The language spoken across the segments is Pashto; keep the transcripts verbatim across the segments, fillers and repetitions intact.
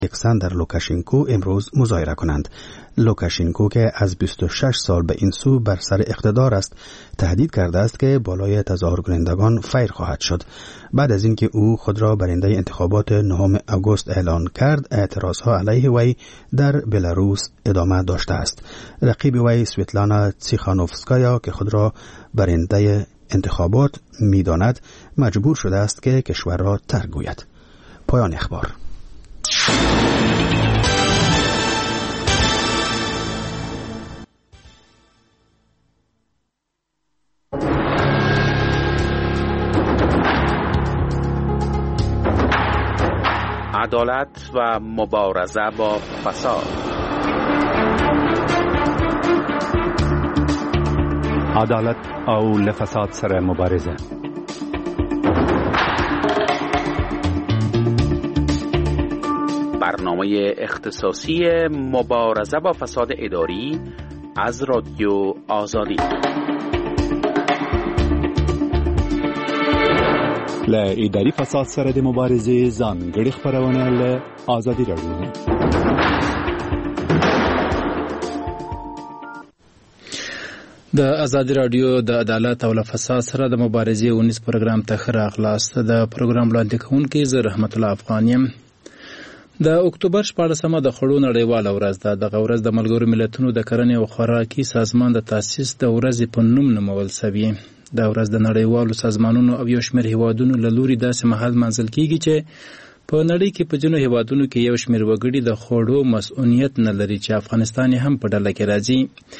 الکساندر لوکاشنکو امروز مظاهره کنند. لوکاشنکو که از بیست و شش سال به این سو بر سر اقتدار است تهدید کرده است که بالای تظاهر کنندگان فیر خواهد شد. بعد از اینکه او خود را برنده انتخابات نهم آگوست اعلان کرد، اعتراضها علیه وی در بلاروس ادامه داشته است. رقیب وی سویتلانا تیخانوفسکایا که خود را برنده انتخابات می‌داند مجبور شده است که کشور را ترک گوید. پایان اخبار. عدالت و مبارزه با فساد. عدالت او لفساد سره مبارزه. برنامه اختصاصی مبارزه با فساد اداری از رادیو آزادی. ل اداري فساد سره د مبارزې ځانګړي خبرونه له آزادي راډیو ده. د آزادي راډیو د عدالت او فساد سره د مبارزې ونیس پروګرام ته ښه راغلاست. د پروګرام وړاندې کوونکی زه رحمت الله افغان یم. د اکتوبر شپاړسمه د خړو نړیواله ورځ ده. دغه ورځ د ملګرو ملتونو د کرنې او خوراکي سازمان د تاسیس د ورځې په نوم نومول شوی. دا ورځ د نړیوالو سازمانونو او یو شمېر هیوادونو له لوري داسې مهال منځل کیږي چې په نړۍ کې په ځینو هیوادونو کې یو شمېر وګړي د خوړو مسؤلیت نه لري چې افغانستان هم په ډله کې راځي.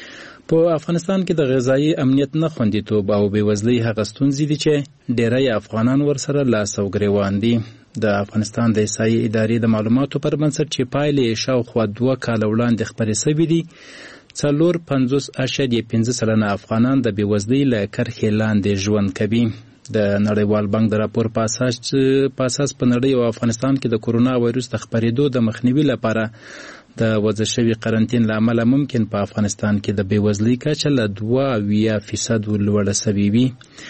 په افغانستان کې د غذایي امنیت نه خوندیتوب او بېوزلۍ هغه ستونزې دي چې ډېری افغانان ورسره لاس او ګرېوان دي. د افغانستان د احصایې ادارې د معلوماتو پر بنسټ چې پایلې شاوخوا دوه کاله وړاندې خپرې شوي دي، څلور پنځوس اعشاریه پنځه سلنه افغانان د بېوزلۍ له کرښې لاندې ژوند کوي. د نړیوال بانک د راپور په اساس په اساس په نړۍ او افغانستان کې د کورونا وایروس د خپرېدو د مخنیوي لپاره د وضع شوي قرنطین له امله ممکن په افغانستان کې د بېوزلۍ کچه له دوه اویا فیصد لوړه شوې وي.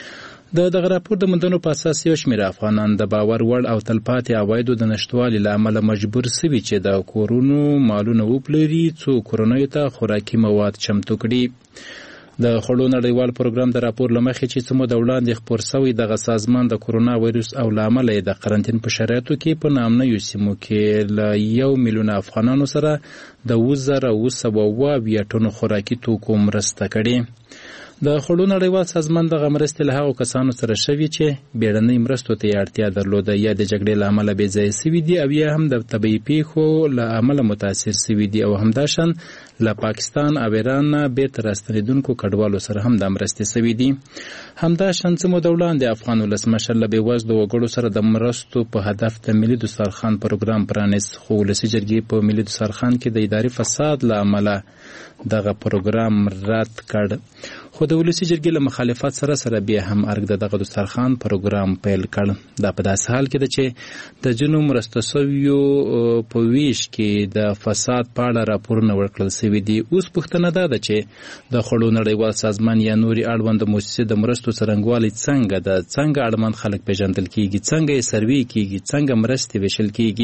د دغه راپور د موندنو په اساس یو شمېر افغانان د باور وړ او تلپاتې عوایدو د نشتوالي له امله مجبور سوي چې د کورونو مالونه وپلوري څو کورنیو ته خوراکي مواد چمتو کړي. د خوړو نړیوال پروګرام د راپور له مخې چې څه موده وړاندې خپور شوی، دغه سازمان د کورونا وایروس او له امله د قرنطین په شرایطو کې په نامنیو سیمو کې له یو میلیون افغانانو سره د اووه زره اوه سوه اوه اویا ټنو خوراکي توکو مرسته کړې. د خوړو نړیوال سازمان دغه مرستې له هغو کسانو سره شوي چې بیړنۍ مرستو ته یې اړتیا درلوده، یا د جګړې له امله بې ځایه سوي دي، او یا هم د طبیعي پیښو له امله متاثر سوي دي، او همداشان له پاکستان او ایران نه بیرته راستنېدونکو کډوالو سره هم دا مرستې سوي دي. همداشان څه موده وړاندې افغان ولسمشر له بېوزلو وګړو سره د مرستو په هدف د ملي دسترخوان پروګرام پرانیست، خو ولسي جرګې په ملي دسترخوان کې د اداري فساد له امله دغه پروګرام رد کړ. خو د ولسي جرګې له مخالفت سره سره بیا هم ارګ د دغه دسترخوان پروګرام پیل کړ. دا په داسې حال کې ده چې د ځینو مرسته شویو په ویش کې د فساد په اړه راپورونه ورکړل شوي دي. اوس پوښتنه دا ده چې د خوړو نړیوال سازمان یا نورې اړونده مؤسسې د مرستو څرنګوالی څنګه ده، څنګه اړمند خلک پیژندل کیږي، څنګه یې سروې کیږي، څنګه مرستې ویشل کیږي.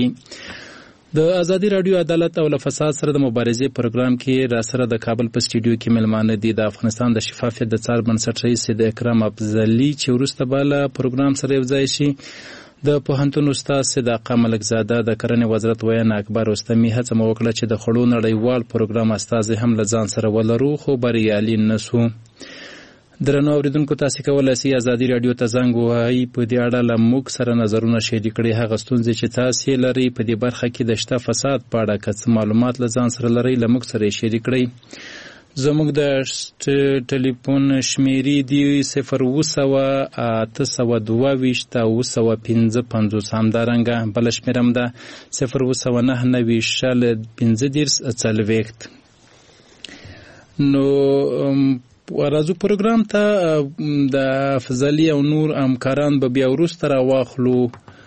د آزادي راډیو عدالت او له فساد سره د مبارزې پروګرام کې را سره د کابل په سټوډیو کې ملمانه دي د افغانستان د شفافیت د څار بنسټ رئیس د اکرام افضلي چې وروسته به له پروګرام سره یوځای شي، د پوهنتون استاد صداقه ملکزاده، د کرنې وزارت ویاند اکبر رستمي. هڅه مو وکړه چې د خوړو نړیوال پروګرام استازي هم له ځان سره ولرو، خو بریالي نه سو. درنو اوریدونکو، تاسو کولای شئ آزادي راډیو ته زنګ ووهئ، په دې اړه له موږ سره نظرونه شریک کړئ. هغه ستونزې چې تاسو لرئ په دې برخه کې د شته فساد په اړه که څه معلومات له ځان سره لرئ، له موږ سره شریک کړئ. زموږ د ټلیفون شمیرې دی صفر اوه سوه اته سوه دوه ویشت اوه سوه پنځه پنځوس، همدارنګه بله شمېره هم ده صفر اوه سوه نهه نوي شل پنځه دېرش څلوېښت. نو راځو پروګرام ته. د افضلي او نور همکاران به بیا وروسته راواخلو.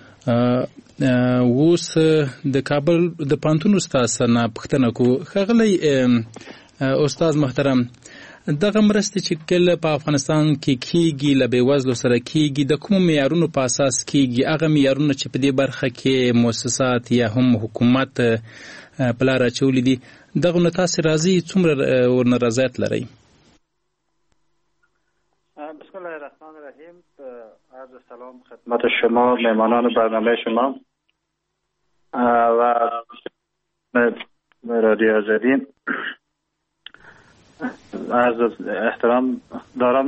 اوس د کابل د پوهنتون استاد نه پوښتنه کوو. ښاغلی استاد محترم، دغه مرستې چې کله په افغانستان کې کیږي له بېوزلو سره کیږي د کومو معیارونو په اساس کیږي؟ هغه معیارونه چې په دې برخه کې مؤسسات یا هم حکومت په لار اچولي دي، دغه نه تاسې راضي څومره ورنه رضایت لرئ؟ بسم الله الرحمن الرحیم. عرض سلام خدمت شما، مهمانان برنامه شما و رادیو آزادی. عرض احترام دارم.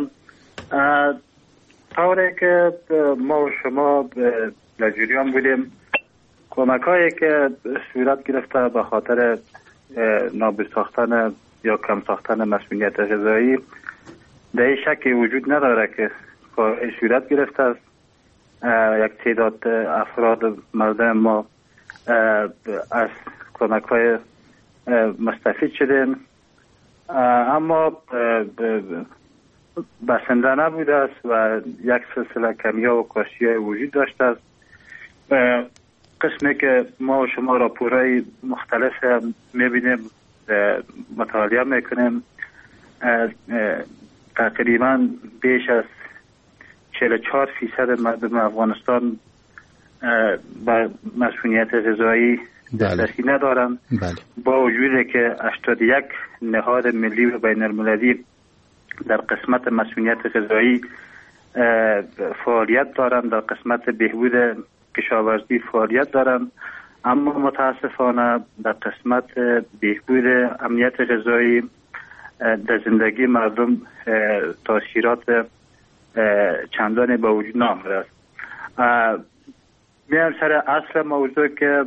طوری که ما و شما در جریان بودیم، کمک هایی که صورت گرفته به خاطر نابود ساختن یا کم ساختن مسئولیت غذایی، در این شکی وجود نداره که صورت گرفته است. یک تعداد افراد مردم ما از کمک های مستفید شدیم، اما بسنده نبوده است و یک سلسله کمیا و کاستی وجود داشته است. قسمی که ما و شما راپورهای مختلف میبینیم، مطالعه میکنیم، تقریبا بیش از چهل و چهار فیصد مردم افغانستان با مسئولیت غذایی دسترسی ندارند. با وجودی که هشتاد و یک نهاد ملی و بین المللی در قسمت مسئولیت غذایی فعالیت دارند، در قسمت بهبود کشاورزی فعالیت دارند، اما متاسفانه در قسمت بهبود امنیت غذایی در زندگی مردم تاثیرات چندانی با وجود نآمده است. میان سر اصل موضوع که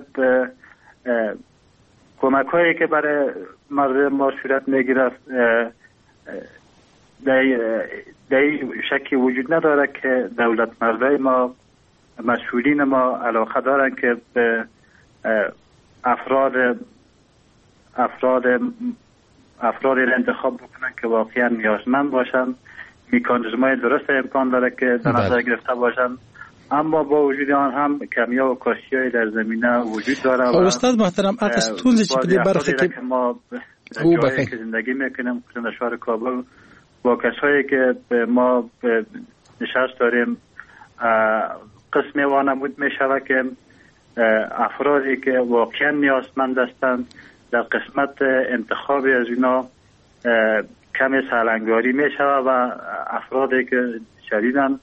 کمک هایی که برای مردم ما صورت میگیرد، در شکی وجود نداره که دولت مردای ما، مسئولین ما علاقه دارن که به افراد افراد افرادی را انتخاب بکنن که واقعا نیازمند باشن، میکانیزم‌های درست امکان داره که در نظر گرفته باشن، اما با وجود آن هم کمیا و کاستی‌های در زمینه وجود داره. و استاد محترم، اگه ستونزی چې په دې برخه کې ما جایی که زندگی میکنیم، خصوصا در شهر کابل، با کسایی که ما نشست داریم، قسمی وانمود میشود که افرادی که واقعا نیازمند هستند در قسمت انتخابی از اینا کمی سالنگاری میشود و افرادی که شدیداً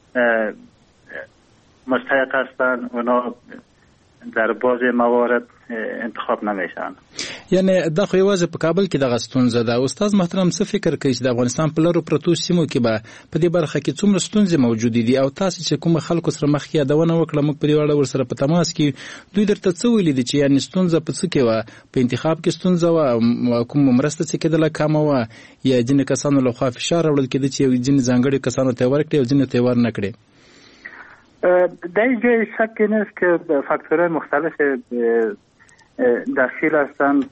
مستحق هستند اونا در بعضی موارد انتخاب نمیشن. یعنی دا خو یوازې په کابل کې دغه ستونزه ده. استاد محترم څه فکر کوي چې د افغانستان په لرو پرتو سیمو کې به په دې برخه کې څومره ستونزې موجودې دي، او تاسو چې کوم خلکو سره مخ یادونه وکړه، موږ په دې اړه ورسره په تماس کې دوی درته څه ویلي دي چې یعنی ستونزه په څه کې وه؟ په انتخاب کې ستونزه وه، کوم مرسته چې کېدله کمه وه، یا ځینې کسانو لخوا فشار راوړل کېده چې ځینې ځانګړي کسانو ته ورکړي او ځینې ته یې ورنه کړي؟ در اینجا شک نیست که فاکتورهای مختلف دخیل هستند.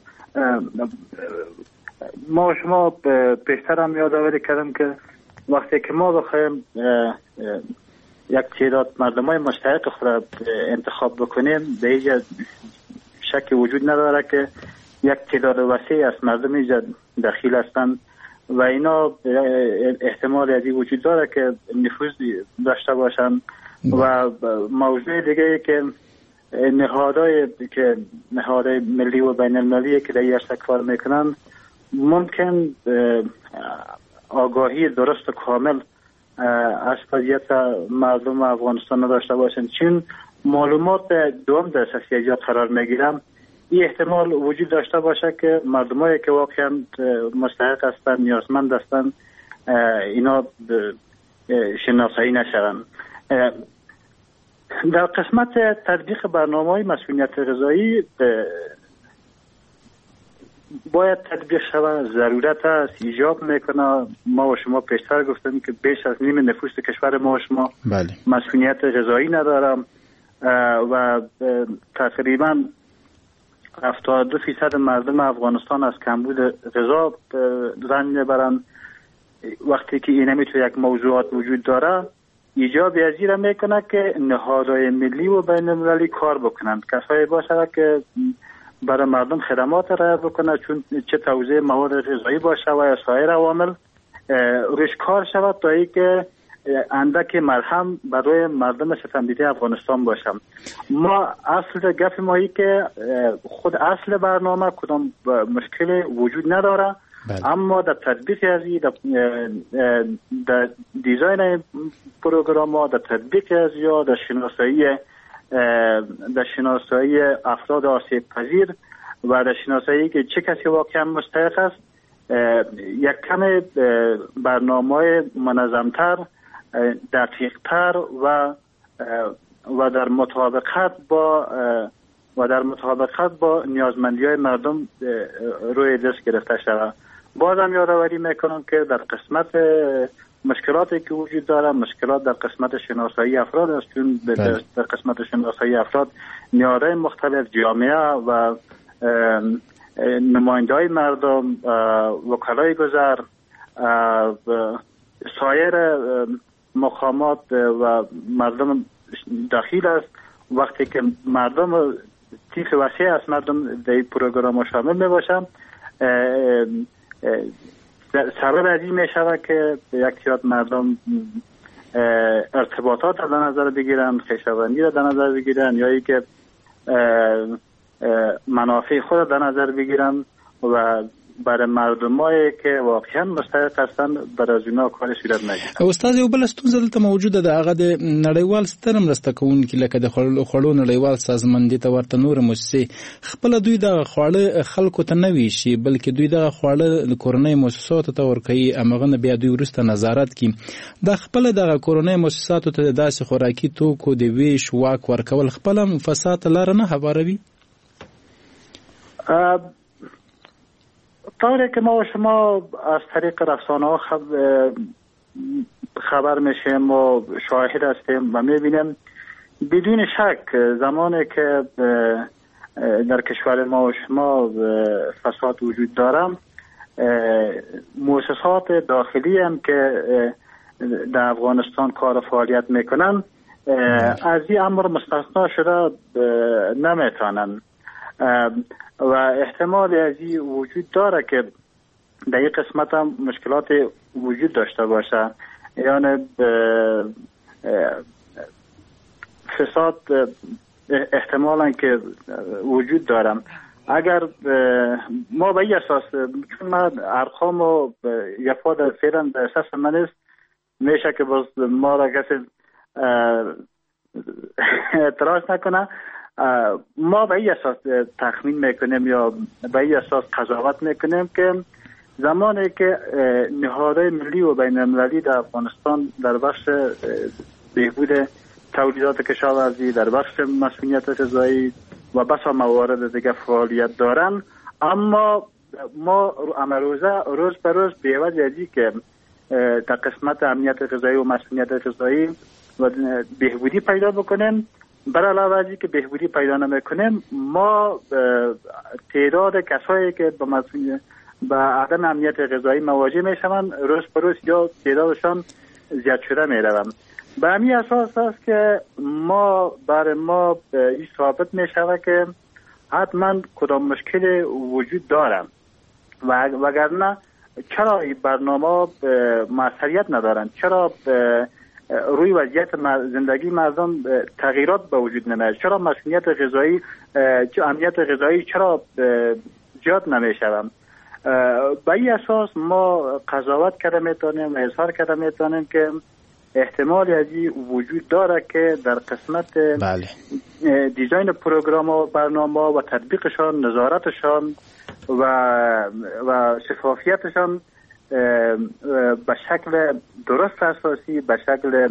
ما شما پیشتر هم یادآوری کردم که وقتی که ما بخوایم یک تعداد مردمای مستحق خود را انتخاب بکنیم، در اینجا شک وجود نداره که یک تعداد وسیع از مردم اینجا دخیل هستند و اینا احتمال ازی وجود داره که نفوذ داشته باشند. و موضوع دیگه که نهادهای که نهادهای ملی و بین المللی که در این عرصه کار میکنن ممکن آگاهی درست و کامل از وضعیت مردم افغانستان داشته باشند، چون معلومات دوم در دسترسی قرار میگیرم. این احتمال وجود داشته باشه که مردمایی که واقعا مستحق هستند، نیازمند هستند، اینا شناسایی نشوند. در قسمت تطبیق برنامه‌های مسئولیت غذایی باید تطبیق شود، ضرورت است، ایجاب میکنه. ما و شما پیشتر گفتیم که بیش از نیم نفوس کشور ما و شما بله. مسئولیت غذایی ندارم و تقریبا هفتاد و دو فیصد مردم افغانستان از کمبود غذا رنج میبرند. وقتی که این همی تو یک موضوعات وجود داره، ایجاب ازیره میکنه که نهادهای ملی و بین المللی کار بکنند، کسایی باشه که برای مردم خدمات ارائه بکنه، چون چه توزیع مواد غذایی باشه و یا سایر عوامل روش کار شود تا اینکه اندک مرهم برای مردم ستمدیده افغانستان باشم. ما اصل گپ ما ای که خود اصل برنامه کدام مشکل وجود نداره، بله. اما در تطبیق ازی در, در دیزاین پروگرام ها، در تطبیق ازی یا در شناسایی در شناسایی افراد آسیب پذیر و در شناسایی که چه کسی واقعا مستحق است، یک کم برنامه منظمتر، دقیقتر و و در مطابقت با و در مطابقت با نیازمندی‌های مردم روی دست گرفته شود. بازم یادآوری میکنم که در قسمت مشکلاتی که وجود داره، مشکلات در قسمت شناسایی افراد است، چون در قسمت شناسایی افراد نیازهای مختلف جامعه و نماینده‌های مردم، وکلای گذر، سایر مقامات و مردم داخل است. وقتی که مردم تیف وسیع از مردم در این پروگرام شامل می باشم، سبب از این می شود که یک تعداد مردم ارتباطات را در نظر بگیرن، خویشاوندی را در نظر بگیرن، یا ای که منافع خود را در نظر بگیرن و برای مردمایی که واقعا مستحق هستند برای از اونا کار صورت نگیره. استاد یو بل ستونزه دلته موجوده ده، هغه د نړیوال ستر مرسته کوونکي لکه د خوړو نړیوال سازمان دي ته ورته نور مؤسسې خپل دوی د خواړه خلکو ته نه ویشي، بلکې دوی د خواړه د کورنۍ مؤسساتو ته ورکوي، امغه بیا دوی ورسته نظارت کوي. د خپل د کورنۍ مؤسساتو ته داسې خوراکي توکو د ویش واک ورکول خپل فساد لاره نه هواروي. طوری که ما و شما از طریق رسانه ها خبر میشیم و شاهد هستیم و میبینیم، بدون شک زمانی که در کشور ما و شما فساد وجود دارم، مؤسسات داخلی هم که در افغانستان کار و فعالیت میکنن از این امر مستثنا شده نمیتونن و احتمال از این وجود داره که در این قسمت هم مشکلات وجود داشته باشه، یعنی فساد احتمالا که وجود دارم. اگر ما به این اساس، چون من ارقام و یفاد فعلا در اساس من است، میشه که باز ما را کسی اعتراض نکنه، ما به این اساس تخمین میکنیم یا به این اساس قضاوت میکنیم که زمانی که نهادهای ملی و بین المللی در افغانستان در بخش بهبود تولیدات کشاورزی، در بخش مسئولیت غذایی و بسا موارد دیگه فعالیت دارن، اما ما امروزه روز به روز به عوض ازی که در قسمت امنیت غذایی و مسئولیت غذایی و بهبودی پیدا بکنیم، برای علاوه ازی که بهبودی پیدا نمیکنیم، ما تعداد کسایی که به مسئولیت با عدم امنیت غذایی مواجه میشوند روز به روز یا تعدادشان زیاد شده میروند. به همین اساس است که ما برای ما این ثابت میشود که حتما کدام مشکل وجود دارم و وگرنه چرا این برنامه موثریت ندارن، چرا روی وضعیت زندگی مردم تغییرات به وجود نمیاد، چرا مسئولیت غذایی امنیت غذایی چرا زیاد نمیشوند. به این اساس ما قضاوت کرده میتونیم و اظهار کرده میتونیم که احتمال از این وجود داره که در قسمت بله. دیزاین پروگرام و برنامه و تطبیقشان، نظارتشان و و شفافیتشان به شکل درست اساسی، به شکل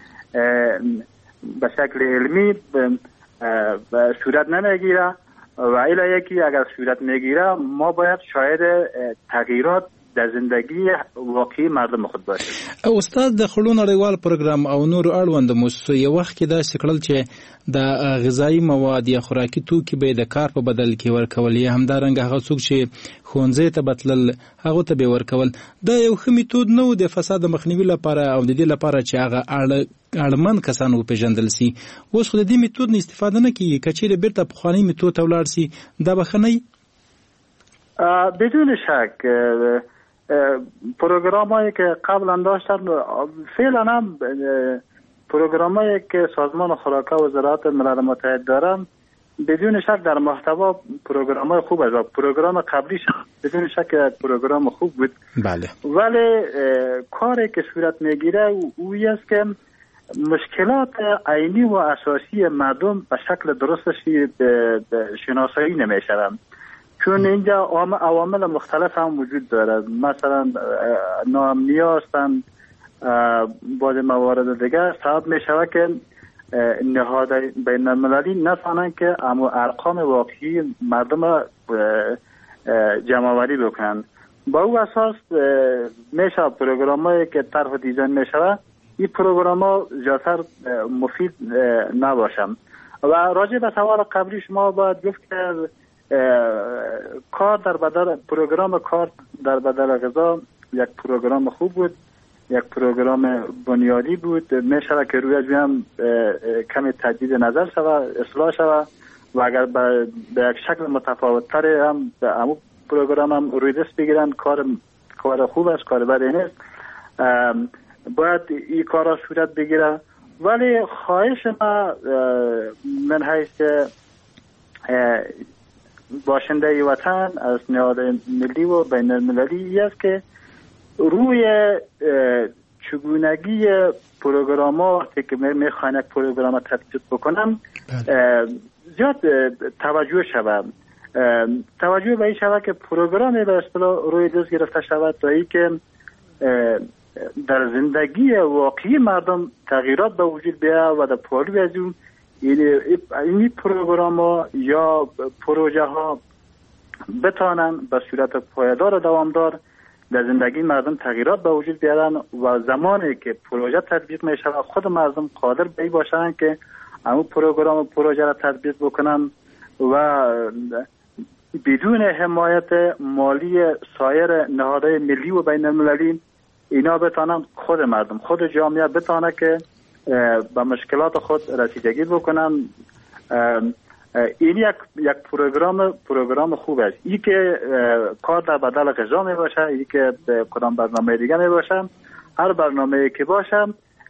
به شکل علمی صورت نمیگیره و الا یکی اگر صورت میگیره ما باید شاید تغییرات د زندگی واقعي مردم خود باشه. استاد د خړو نړیوال پروګرام او نور اړوند موسسو یو وخت کې دا سکړل چې د غذایی مواد یا خوراکي توکي به د کار په بدل کې ورکول یا همدارنګه هغه څوک چې ښوونځي ته بتلل هغه ته به ورکول، دا یو ښه میتود نه و د فساد مخنیوي لپاره او د دې لپاره چې هغه اړمن کسان وپېژندل سي. اوس خو د دې میتود نه استفاده نه کیږي، که چیرې بیرته پخواني میتود ته ولاړ سي دا به ښه نه وي. بدون شک پروگرام هایی که قبلا داشتن فعلا هم پروگرام هایی که سازمان خوراک و زراعت ملل متحد دارن بدون شک در محتوا پروگرام های خوب است. پروگرام قبلیش بدون شک پروگرام خوب بود. بله. ولی کاری که صورت میگیره اوی است که مشکلات عینی و اساسی مردم به شکل درستشی شناسایی نمیشوند، چون اینجا عوامل مختلف هم وجود داره. مثلا ناامنی هستند، بعض موارد دیگه سبب می شود که نهادهای بین المللی نتوانند که اما ارقام واقعی مردم را جمع آوری بکنند. با او اساس میشه پروگرام هایی که طرح و دیزاین می شود این پروگرام ها زیادتر مفید نباشند. و راجع به سوال قبلی شما باید گفت که کار در بدل پروگرام کار در بدل غذا یک پروگرام خوب بود، یک پروگرام بنیادی بود. میشه که روی هم کمی تجدید نظر شود، اصلاح شود و اگر به یک شکل متفاوت تر هم همون پروگرام هم روی دست بگیرن کار کار خوب است، کار بدی نیست. باید این کارا صورت بگیره. ولی خواهش ما من حیث باشنده وطن از نهاد ملی و بین المللی است که روی چگونگی پروگرام ها وقتی که میخواین یک پروگرام تطبیق بکنم زیاد توجه شود. توجه به این شود که پروگرامی به اصطلاح روی دست گرفته شود تا ای که در زندگی واقعی مردم تغییرات به وجود بیاید و در پالوی از اون این پروگرام ها یا پروژه ها بتانن به صورت پایدار و دوامدار در زندگی مردم تغییرات به وجود بیارن و زمانی که پروژه تطبیق می شود خود مردم قادر به این باشن که همون پروگرام و پروژه را تطبیق بکنن و بدون حمایت مالی سایر نهادهای ملی و بین المللی اینا بتانن خود مردم خود جامعه بتانه که به مشکلات خود رسیدگی بکنن. این یک یک پروگرام پروگرام خوب است. این که کار در بدل غذا می باشه، این که کدام برنامه دیگه می باشه، هر برنامه که باشه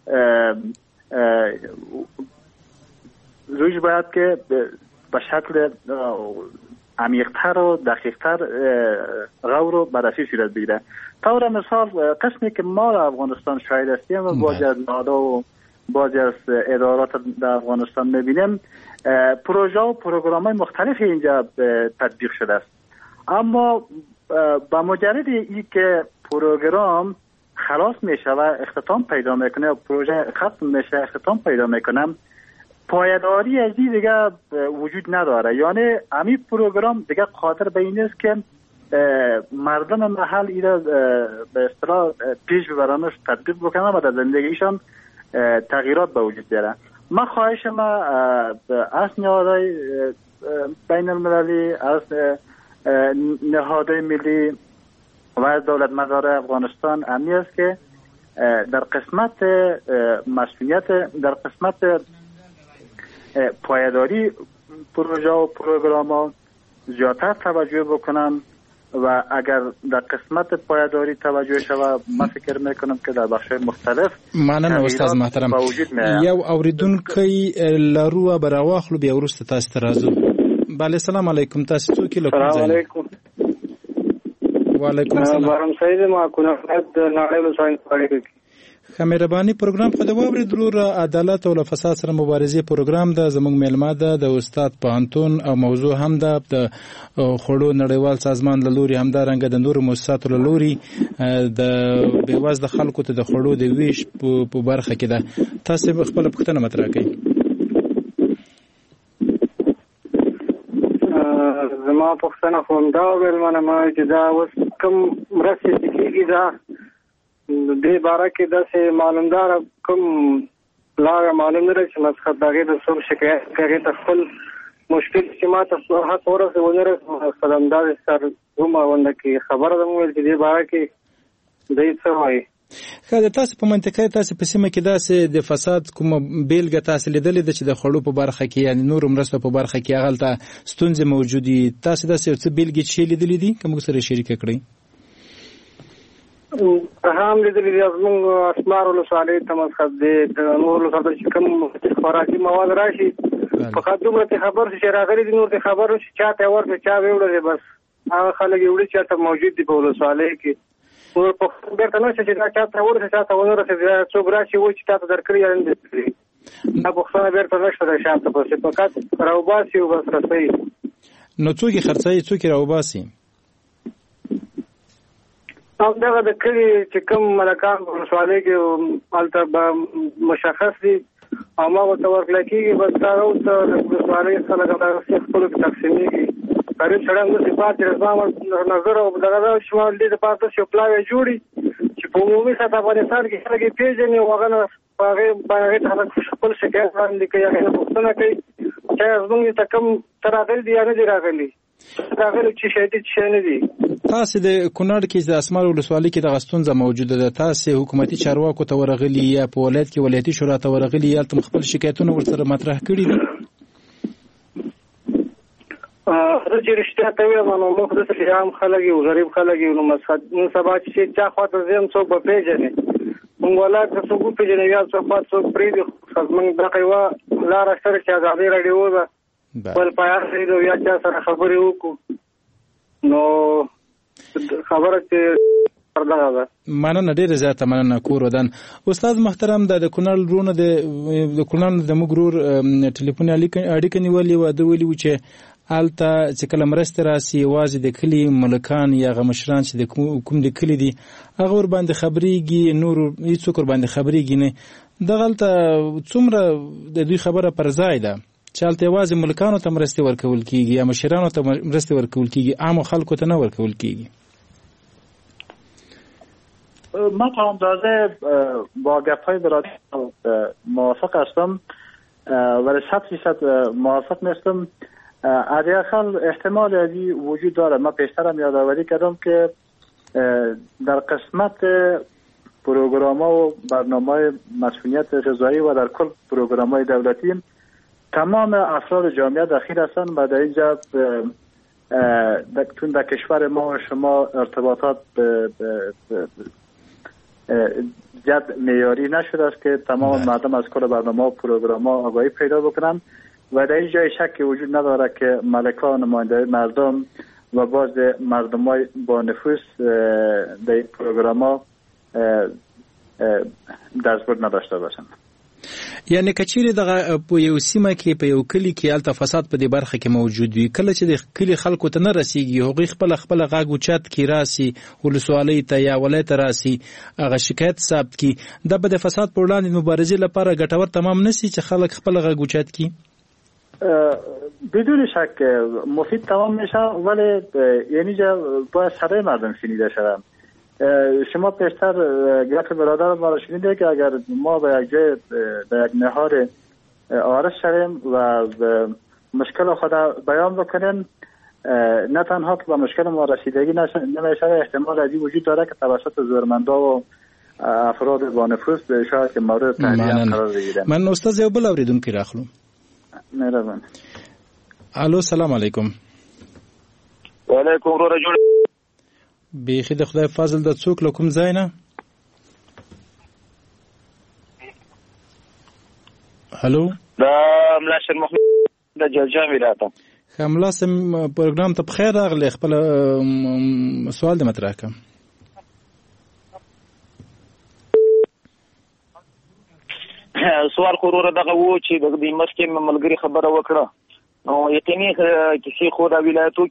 روش باید که به شکل عمیق‌تر و دقیق‌تر غور و بررسی صورت بگیره. طور مثال قسمی که ما در افغانستان شاهد هستیم و بعضی از نهادها و بعضی از ادارات در افغانستان میبینیم پروژه و پروگرام‌های مختلفی اینجا تطبیق شده است، اما با مجرد این که پروگرام خلاص میشه و اختتام پیدا میکنه و پروژه ختم میشه اختتام پیدا میکنه پایداری از این دیگه وجود نداره. یعنی همین پروگرام دیگه قادر به این است که مردم محل ایره به اصطلاح پیش ببرنش تطبیق بکنن و در زندگیشان تغییرات به وجود بیاره. من خواهش ما از نهادهای بین المللی، از نهادهای ملی و از دولت مدار افغانستان امی است که در قسمت مسئولیت در قسمت پایداری پروژه و پروگرام ها زیادتر توجه بکنم و اگر در قسمت پایداری توجه شود من فکر میکنم که در بخش مختلف مننه استاد محترم. یو اوریدونکي لارو براواخلو بیا ورسته تاسو ته راځو. بله سلام علیکم، تاسو څوک له کوم ځای؟ سلام علیکم. وعلیکم السلام. بارم سید ما کو نه د نړیوال ساينس پالیټیک خمیربانی پروګرام په دوا ورېدلو را عدالت او فساد سره مبارزې پروګرام د زموږ میلمه ده د استاد پانتون او موضوع هم ده د خړو نړیوال سازمان له لوري هم دا رنګ د نورو مؤسساتو له لوري د بیوزله خلکو ته د خړو د ویش په برخه کې ده. تاسو خپل پوښتنه مطرح کړئ. زما پوښتنه کوم دا ولمنه ما چې دا اوس کوم مرسته کیږي دا د باره کې داسې معلومدار کوم لا معلوم نه چې مسخت دغه د څوم شکایت کوي ته خپل مشکل چې ما ته هڅه ورسې ونره خدمدار سر کومه ونده کې خبره ده مو چې د باره کې دې څه وایي. خاله تاسو په منطقه تاسو په سیمه کې داسې د فساد کوم بیلګه تاسو لیدلې ده چې د خړو په برخه کې یعنی نور مرسته په برخه کې هغه ستونزې موجودي تاسو داسې څه بیلګې چې لیدلې دي کوم سره شریک کړئ؟ هم لیدلې دي زموږ اسمار ولسوالۍ ته مسخد دی د نور ولسوالۍ چې کوم خوراکي مواد راشي فقط دومره ته خبر شي چې راغلي دي، نور ته خبر شي چاته ورته چا ویوړل، بس هغه خلک یوړي چې ته موجود دي په ولسوالۍ کې، نور په بیرته نه چې دا چاته ورته چاته ونه رسېږي څوک راشي و چې تاسو درکړي یا نه درکړي، دا پوښتنه بیرته نشته د شاته پسې فقط راوباسي او بس رسوي. نو څوک یې خرڅوي څوک یې راوباسي؟ او دغه د کلي چې کوم ملکان په ولسوالۍ کې هلته به مشخص دي او ما ورته ورکړی کېږي، بس دا اوس د ولسوالۍ خلک همدغسې خپلو کې تقسیمېږي. قریب سړی همداسې پاتې زما نظر او دغه دا چې ما دې دپاره داسې یو پلاوی جوړي چې په عمومي سطح افغانستان کې خلک یې پېژني او هغه نه په هغې باندې هغې ته خلک خپل شکایت وړاندې کوي، هغې نه پوښتنه کوي چې زموږ ته کوم څه راغلي دي یا نه دي راغلي، راغلي چې شی دي چې شی نه دي. تاسې د کونړ کې د اسمار ولسوالۍ کې دغه ستونزه موجوده ده، تاسې حکومتي چارواکو ته ورغلي یا په ولایت کې ولایتي شورا ته ورغلي یا هلته خپل شکایتونه ورسره مطرح کړي دي؟ زه چې رښتیا ته ویم نو موږ داسې عام خلک یو، غریب خلک یو، نو نن سبا چې چا خواته ځم څوک به پېژني، موږ ولایت ته څوک وپېژني یا څوک خوا څوک پرېږدي، زموږ دغه یوه لاره شته چې ازادي راډیو ده، بل پیار خریدو یا چا سره خبرې وکړو نو خبره چې دغه ده. مننه، ډېره زیاته مننه کور ودان. استاد محترم د کونړ ورونه د کونړ د موږ ورور ټلیفوني اړیکه نیولې وه، ده ویلي وو چې هلته چې کله مرستې راسي یوازې د کلي ملکان یا هغه مشران چې د کوم د کلي دي هغه ورباندې خبرېږي، نور هېڅوک ورباندې خبرېږي نه. دغه هلته څومره د دوی خبره پر ځای ده چې هلته یوازې ملکانو ته مرستې ورکول کېږي یا مشرانو ته مرستې ورکول کېږي، عامو خلکو ته نه ورکول کېږي؟ من تا اندازه با گپ‌های برادر موافق هستم ولی صد فیصد موافق نیستم. حداقل احتمال ازی وجود داره. من پیشترم یادآوری کردم که در قسمت پروگرام‌ها و برنامه‌های مسئولیت غذایی و در کل پروگرام‌های دولتی تمام افراد جامعه دخیل هستند و در اینجا چون در کشور ما و شما ارتباطات جد معیاری نشده است که تمام مردم از کل برنامه‌ها و پروگرام‌ها آگاهی پیدا بکنند و در این جای شکی وجود نداره که ملکان نماینده مردم و باز مردمای با نفوذ در این پروگرام‌ها دستبرد نداشته باشند. یعنی کچېرې دغه په یو سیمه کې په یو کلي کې هلته فساد په دې برخه کې موجود وي، کله چې د کلي خلکو ته نه رسېږي هغوی خپله خپله غږ اوچت کړي راسي ولسوالۍ ته یا ولایت ته راسي هغه شکایت ثبت کړي، دا به د فساد پر وړاندې مبارزې لپاره ګټور تمام نه سي چې خلک خپله غږ اوچت کړي؟ بدون شک مفید تمام میشه ولی یعنی جا باید صدای مردم شنیده شود. شما پیشتر گفت برادر ما را شنیده که اگر ما به یک جای به یک نهار آرش شویم و مشکل خود بیان بکنیم نه تنها که به مشکل ما رسیدگی نمیشه، احتمال ازی وجود داره که توسط زورمندا و افراد با نفوذ شاید که مورد تهدید قرار بگیره. من استاد یو بل اوریدونکي راخلو. مهربان. الو سلام علیکم. وعلیکم رجل. بیخی د خدای فضل د څوک له کوم ځای نه؟ هلو دا ملا شیر محمد د جلجام ولایت. ښه ملا صاحب پروګرام ته بخیر راغلی، خپل سوال دې مطرح کړه. سوال خو وروره دغه و چې د دې مخکې مې ملګري خبره وکړه نو یقیني کیسې خو د ولایتو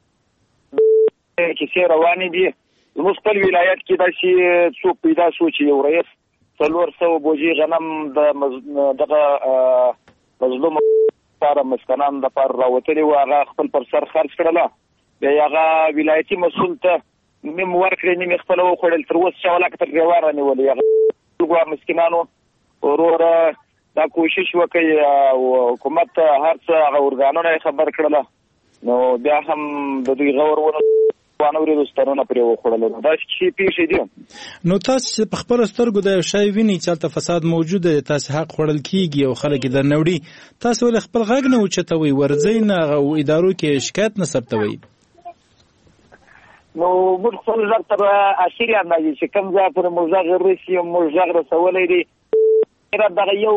کیسې روانې دي. زموږ خپل ولایت کې داسې څوک پیدا شو چې یو رئیس څلور سوه بوجۍ غنم د دغه مظلومو لپاره مسکنان دپاره راوتلي وو، هغه خپل پر سر خرڅ کړله، بیا یې هغه ولایتي مسؤل ته نیم ورکړې نیم یې خپله وخوړل، تر اوسه چاولاکه تر ګریوان رانیولې. هغه مسکینانو وروره دا کوشش وکړي او حکومت هر څه هغه ارګانونه یې خبر کړله نو بیا هم د دوی غور ونه وانورېدو سترونه پرې وخوړله. داسې کیسې پېښې دي. نو تاسو چې په خپلو سترګو د یو شی وینئ چې هلته فساد موجود دی، تاسې حق خوړل کېږي او خلک یې درنه وړي، تاسو ولې خپل غږ نه اوچتوئ، ورځئ نه هغه ادارو کې شکایت نه ثبتوئ؟ نو موږ خپل ځان تر اخري اندازې چې کوم ځای پر موږ غږ رسي موږ غږ رسولی دی دا دغه یو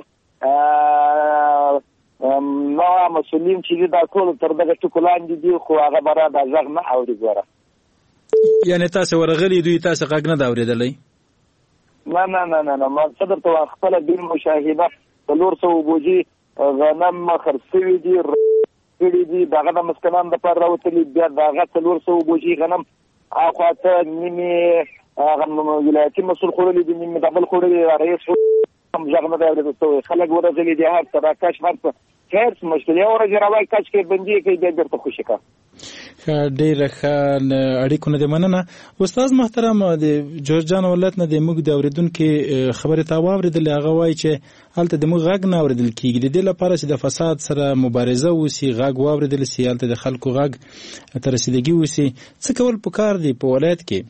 نو مسؤلین چې دا ټول تر دغه ټکو لاندې دي خو هغه به را دا غږ نه اوري. ګوره یعنې تاسې ورغلي دوی تاسې غږ نه ده اورېدلی؟ نه نه نه نه نه ما څه درته وایم خپله بل مشاهده څلور سوه بوجي غنم خرڅ شوي دي کړي دي د هغه د مسکنان دپاره راوتلي بیا د هغه څلور سوه بوجي غنم اخوا ته نیمې ولایتي مسؤل خوړلي دي نیمې د بل خوړلي رئیس هم غږ نه دی اورېدل شوی. خلک ورغلي دي هر څه را کش هر څه خیر څه مشکل یوه ورځ یې راوایي کش کوي بندي یې کوي بیا بېرته خوشي کړه. ښه ډېره ښه اړیکو نه دې مننه. استاد محترم د جورجان ولایت نه د موږ د اورېدونکي خبرې تا واورېدلې هغه وایي چې هلته د موږ غږ نه اورېدل کېږي د دې لپاره چې د فساد سره مبارزه وسي غږ واورېدل سي هلته د خلکو غږ ته رسیدګي وسي څه کول پکار دي په ولایت کې؟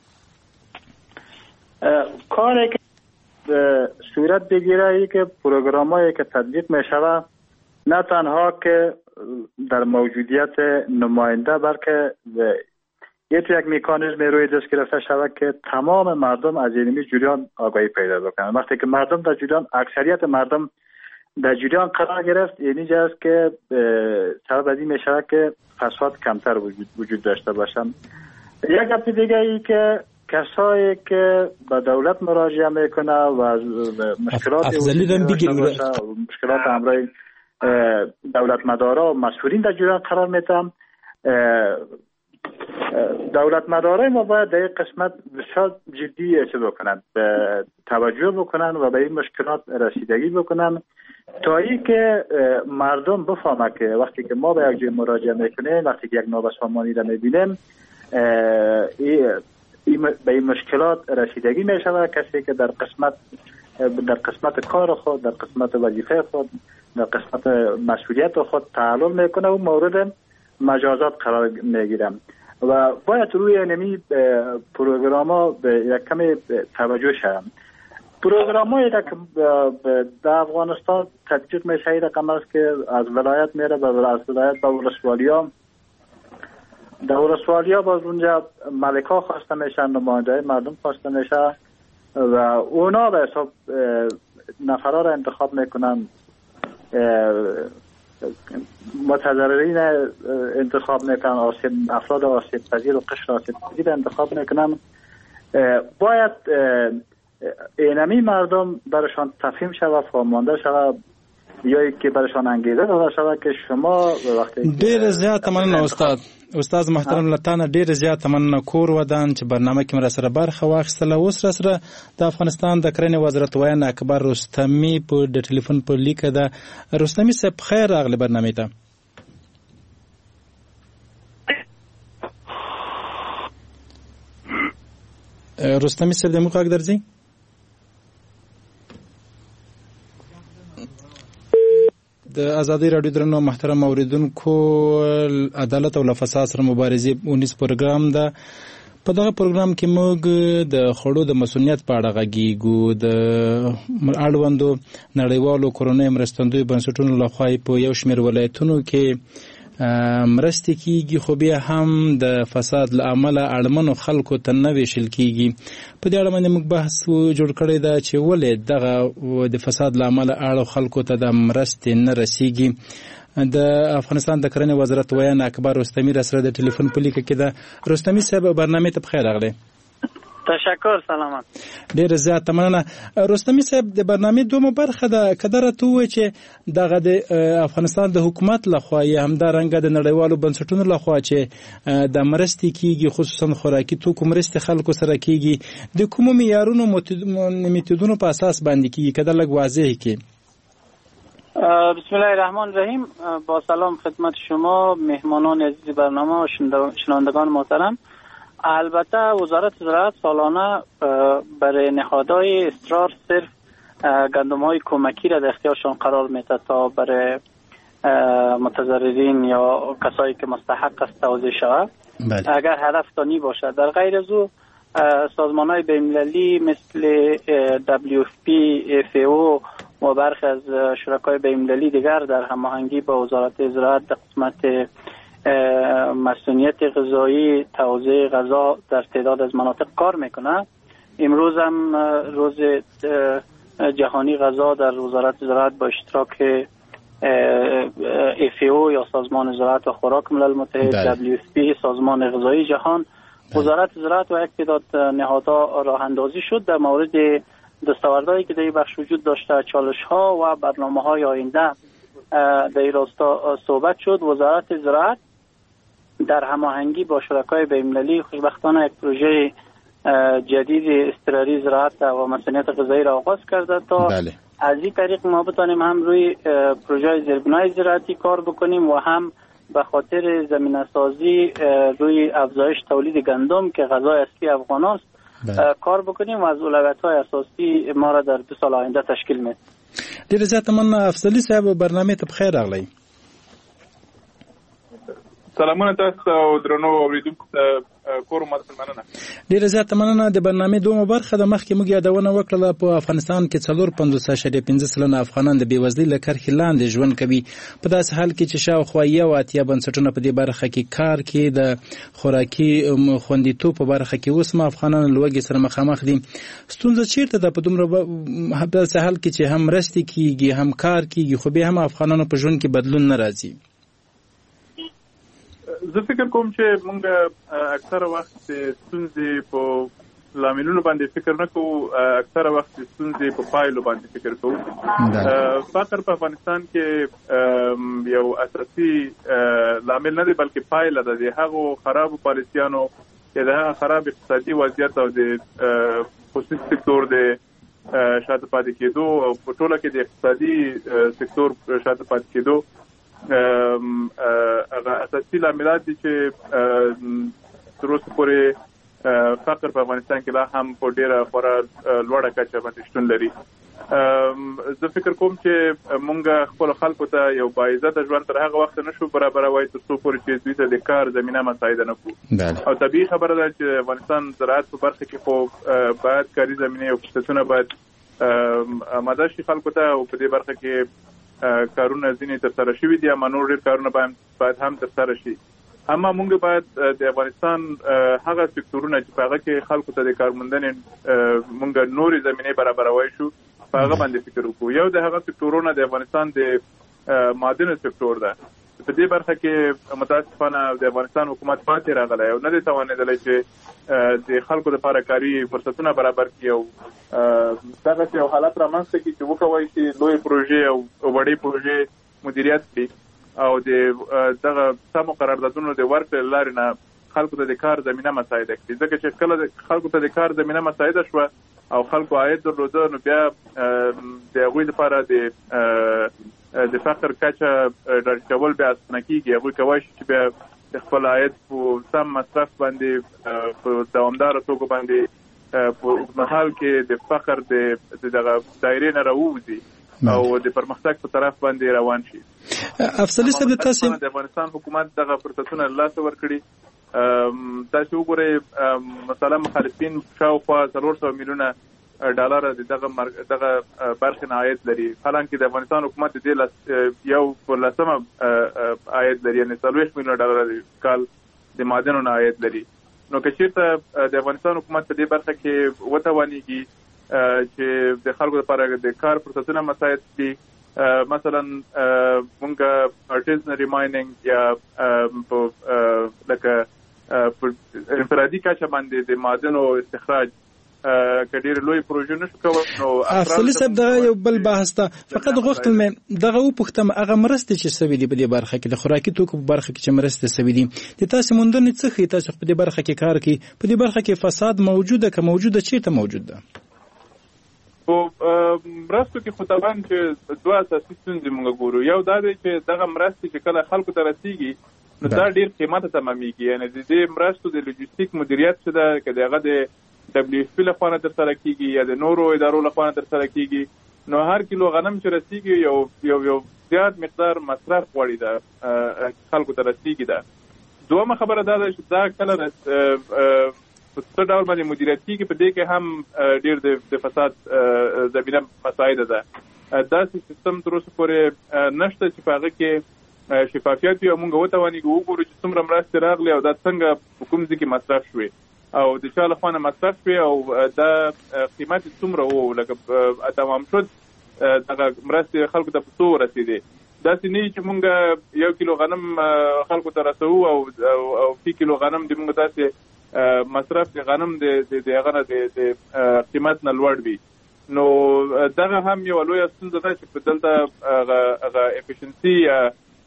کاری که صورت بگیره ای که پروگرامایی که تطبیق می شود نه تنها که در موجودیت نماینده بلکه یک یک مکانیزم روی دست گرفته شود که تمام مردم از این جریان آگاهی پیدا بکنند. وقتی که مردم در جریان اکثریت مردم در جریان قرار گرفت اینی جاست که سبب از این می شود که فساد کمتر وجود, وجود داشته باشند. یک گپ دیگه ای که کسایی که به دولت مراجعه میکنه و مشکلات مشکلات همراه دولت مدارا و مسئولین در جریان قرار میتن دولت مدارای ما باید در این قسمت بسیار جدی چه بکنند توجه بکنند و به این مشکلات رسیدگی بکنند تا ای که مردم بفهمه که وقتی که ما به یک جای مراجعه میکنیم وقتی که یک نابسامانی را میبینیم به این مشکلات رسیدگی می شود. کسی که در قسمت در قسمت کار خود در قسمت وظیفه خود در قسمت مسئولیت خود تعلل میکنه و مورد مجازات قرار میگیره و باید روی نمی پروگرام ها به یک کمی توجه شد. پروگرام هایی که در افغانستان تطبیق می شود رقم است که از ولایت میره و از ولایت به ولسوالی ها در ولسوالی ها باز اونجا ملک ها خواسته میشن نماینده مردم خواسته میشه و اونا به حساب نفرها را انتخاب میکنن متضررین انتخاب میکنن آسیب افراد آسیب پذیر و قشر آسیب پذیر انتخاب میکنن. باید اینمی مردم برشان تفهیم شود فهمانده شود یا که برشان انگیزه داده شود که شما وقتی ډیر زیات مننه استاد استاد محترم لتانه ډیر زیات مننه کور ودان چې برنامه کې مر سره برخه واخیستله. اوس را سره د افغانستان د کرنې وزارت ویان اکبر رستمی په د ټلیفون په لیکه ده. رستمی صاحب خیر راغلی برنامه ته. رستمی صاحب د موږ غږ درځي؟ د ازادي راډیو درنو محترم اوریدونکو عدالت او له فساد سره مبارزې اونیس پروګرام ده. په دغه پروګرام کې موږ د خړو د مسؤلیت په اړه غږیږو. د اړوندو نړیوالو کورنیو مرستندویو بنسټونو لخوا په یو شمېر ولایتونو کې مرستې کیږي خو بیا هم د فساد له امله اړمنو خلکو ته نه ویشل کیږي. په دې اړه باندې موږ بحث جوړ کړی ده چې ولې دغه د فساد له امله اړو خلکو ته د مرستې نه رسیږي. د افغانستان د کرنې وزارت ویان اکبر رستمی را سره د ټلیفون په لیکه کې ده. رستمی صاحب برنامه ته بخیر راغلی. تشکر سلامت. ډیر زیات مننه. رستمی صاحب د برنامه دومره برخه ده کدره تو و چې دغه د افغانستان د حکومت لخوا یا هم د رنګ د نړیوالو بنسټونو لخوا چې د مرستې کیږي خصوصا خوراکي توکو مرستې خلکو سره کیږي د کومو معیارونو میتودونو په اساس باندې کیږي کده لږ واضح کی. بسم الله الرحمن الرحیم. با سلام خدمت شما مهمانان عزیز برنامه و شنوندگان محترم. البته وزارت زراعت سالانه برای نهادهای استقرار صرف گندم‌های کمکی را در اختیارشان قرار میده تا برای متضررین یا کسایی که مستحق است توزیع شود. اگر هدف تانی باشد. در غیر از او سازمان‌های بین‌المللی مثل دبلیو اف پی، اف ای او و برخی از شرکای بین‌المللی دیگر در هماهنگی با وزارت زراعت در قسمت مسئولیت غذایی، توزیع غذا در تعداد از مناطق کار میکنه. امروز هم روز جهانی غذا در وزارت زراعت با اشتراک اف ای او یا سازمان زراعت و خوراک ملل متحد، دبلیو اف پی سازمان غذایی جهان، وزارت زراعت و یک تعداد نهادها راه اندازی شد در مورد دستاوردهایی که در این بخش وجود داشته، چالش ها و برنامه های آینده در این راستا صحبت شد. وزارت زراعت در هماهنگی با شرکای بین‌المللی خوشبختانه یک پروژه جدید اضطراری زراعت و مسئولیت غذایی را آغاز کرده تا بله. از این طریق ما بتانیم هم روی پروژه زیربنای زراعتی کار بکنیم و هم به خاطر زمینه سازی روی افزایش تولید گندم که غذای اصلی افغان است کار بکنیم و از اولویت‌های اساسی ما را در دو سال آینده تشکیل میده. ډیر زیات مننه افضلی صاحب، برنامه ته بخیر راغلی. سلامونه تاسو او درنو اوریدونکو ته کورم مننه. ډیر زیات مننه. د برنامه دومره برخه د مخکې موږ یادونه وکړه په افغانستان کې څلور پنځوس اعشاریه پنځه سلنه افغانان د بېوزلۍ له کرښې لاندې ژوند کوي. په داسې حال کې چې شاوخوا یو اتیا بنسټونه په دې برخه کې کار کوي، د خوراکي خوندیتوب په برخه کې اوس هم افغانان له لوږې سره مخامخ دي. ستونزه چیرته ده؟ په دومره داسې حال کې چې هم مرستې کېږي هم کار کېږي خو بیا هم افغانانو په ژوند کې بدلون نه راځي. زه فکر کوم چې موږ اکثره وخت ستونزې په لاملونو باندې فکر نه کوو، اکثره وخت ستونزې په پایلو باندې فکر کوو. فقر په افغانستان کې یو اساسي لامل نه دی بلکې پایله ده د هغو خرابو پالیسیانو یا د هغه خراب اقتصادي وضعیت او د خصوصي سکتور د شاته پاتې کېدو او په ټوله کې د اقتصادي سکتور شاته پاتې کېدو هغه اساسي لاملات دي چې تر اوسه پورې فقر په افغانستان کې لا هم په ډیره خورا لوړه کچه باندې شتون لري. زه فکر کوم چې مونږ خپل خلکو ته یو باعزته ژوند تر هغه وخت نشو برابروای تر څو پورې چې دوی ته د کار زمینه مساعده نه کوو. او طبیعي خبره ده چې افغانستان زراعت په برخه کې خو باید کاري زمینه او فرصتونه باید آماده شي خلکو ته، او په دې برخه کې کارونه ځینې ترسره شوي دي اما نور ډېر کارونه باید هم ترسره شي. اما موږ باید د افغانستان هغه سکتورونه چې په هغه کې خلکو ته د کارموندنې موږ نورې زمینې برابروای شو په هغه باندې فکر وکړو. یو د هغه سکتورونه د افغانستان د معدنو سکتور ده. په دې برخه کې متاسفانه د افغانستان حکومت پاتې راغلی او نه دی توانېدلی چې د خلکو لپاره کاري فرصتونه برابر کړي او دغسې یو حالت رامنځته کړي چې وکوای شي لویې پروژې او وړې پروژې مدیریت کړي او د دغه سمو قراردادونو د ورکړې له لارې نه خلکو ته د کار زمینه مساعده کړي. ځکه چې کله خلکو ته د کار زمینه مساعده شوه او خلکو عاید درلوده نو بیا د هغوی لپاره د د فقر کچه راټیټول بیا اسانه کېږي. هغوی کولی شي چې بیا د خپل عاید په سم مصرف باندې په دوامداره توګه باندې په اوږدمهال کې د فقر د دغه دایرې نه راووځي او د پرمختګ په طرف باندې روان شي. افضلي صاحب د تاسو د افغانستان حکومت دغه فرصتونه له لاسه ورکړي. تاسو وګورئ مثلا مخالفین شاوخوا څلور سوه میلیونه ډالر دغه دغه برخې نه عاید لري، حالانکه د افغانستان حکومت دې یو پر لسمه عاید لري، یعنې څلوېښت میلیونه ډالر کال د معدنو نه عاید لري. نو که چېرته د افغانستان حکومت په دې برخه کې وتوانېږي چې د خلکو لپاره د کار فرصتونه مساعد کړي، مثلا مونږ ارټیزنري مایننګ یا لکه انفرادي کچه باندې د معدنو استخراج کډیر لوی پروژه نشو کولای. نو افضل صاحب دا یو بل بحث ته فقط غوښتل مې دغه و پختم هغه مرسته چې سوي دي په دې برخه کې د خوراکي توکو په برخه کې چې مرسته سوي دي د تاسو موندنې څه خې تاسو په دې برخه کې کار کوي؟ په دې برخه کې فساد موجوده که موجوده چیرته موجود ده؟ په مرستو کې خو طبعا چې دوه اساسي ستونزې موږ ګورو. یو دا دی چې دغه مرستې چې کله خلکو ته رسیږي نو دا ډېر قیمته تمامېږي، یعنې د دې مرستو د لوجستیک مدیریت چې ده که د هغه د دبلیو اف پی لخوا نه ترسره کېږي یا د نورو ادارو لخوا نه ترسره کېږي نو هر کیلو غنم چې رسیږي یو یو یو زیات مقدار مصرف غواړي ده خلکو ته رسیږي ده. دومه خبره دا ده چې دا کله په څه ډول باندې مدیریت کېږي په دې کې هم ډېر د فساد زمینه مساعده ده. داسې سیستم تر اوسه پورې نشته چې په هغه کې شفافیت وي او موږ وتوانیږو وګورو چې څومره مرستې راغلي او دا څنګه په کوم ځای کې مصرف شوې او د چا له خوا نه مصرف شوې او دا قیمت څومره و لکه تمام شد دغه مرستې خلکو ته په څو ورسېدې. داسې نه چې موږ یو کیلو غنم خلکو ته رسوو او او فی کیلو غنم د موږ داسې مصرف د غنم د هغه نه د قیمت نه لوړ وي. نو دغه هم یو لویه ستونزه ده چې په دلته هغه افیشنسي یا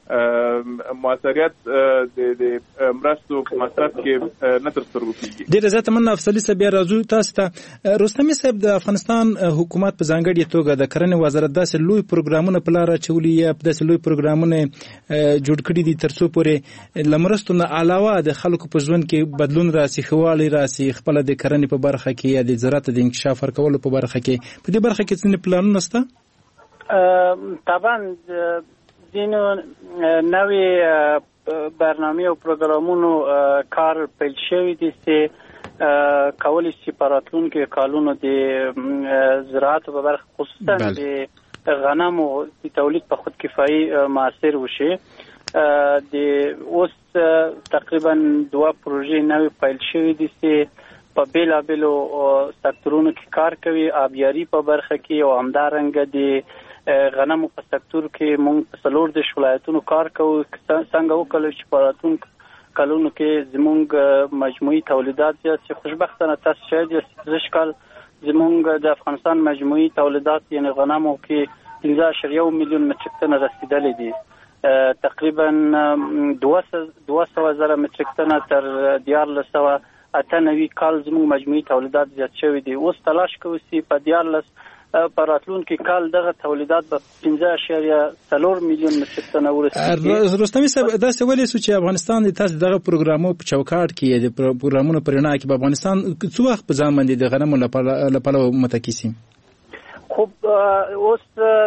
موثریت د مرستو په مصرف کې نه تر سترګو کېږي. ډېره زیاته مننه افضلي صاحب. بیا راځو تاسو ته. رستمي صاحب، د افغانستان حکومت په ځانګړې توګه د کرنې وزارت داسې لوی پروګرامونه په لاره اچولي یا داسې لوی پروګرامونه جوړ کړي دي تر څو پورې له مرستو نه علاوه د خلکو په ژوند کې بدلون راسي، ښه والی راسي، خپله د کرنې په برخه کې یا د زراعت د انکشاف ورکولو په برخه کې. په دې برخه کې څه پلانونه شته؟ طبعا ځینو نوې برنامې او پروګرامونو کار پیل شوی دي چې کولی شي په راتلونکو کالونو د زراعت په برخه خصوصا د غنمو د تولید په خود کفایي موثر وشي. د اوس تقریبا دوه پروژې نوې پیل شوی دي چې په بیلابیلو سکتورونو کې کار کوي. آبیاري په برخه کې او همدارنګه د غنمو په سکتور کې موږ په څلور دېرش ولایتونو کار کوو. څنګه وکړو چې په راتلونکو کلونو کې زموږ مجموعي تولیدات زیات شي. خوشبختانه تاسو شاید زش کال زموږ د افغانستان مجموعي تولیدات یعنی غنمو کې پنځه اعشاریه یو میلیون متریک ټن رسیدلي دي. تقریبا دوه سوه زره متریک ټن تر دیارلس سوه اته نوي کال زموږ مجموعي تولیدات زیات شوي دي. اوس تلاش کوو چې په دیارلس په راتلونکي کال دغه تولیدات به پنځه اعشاریه څلور میلیون متریک ټن ورسیږي. رستمي صاحب، داسې ولې سو چې افغانستان د تاسو دغه پروګرامو په چوکاټ کې د پروګرامونو په رڼا کې په افغانستان څو وخت په ځان باندې د غنمو لپاره متکیسي؟ خو اوس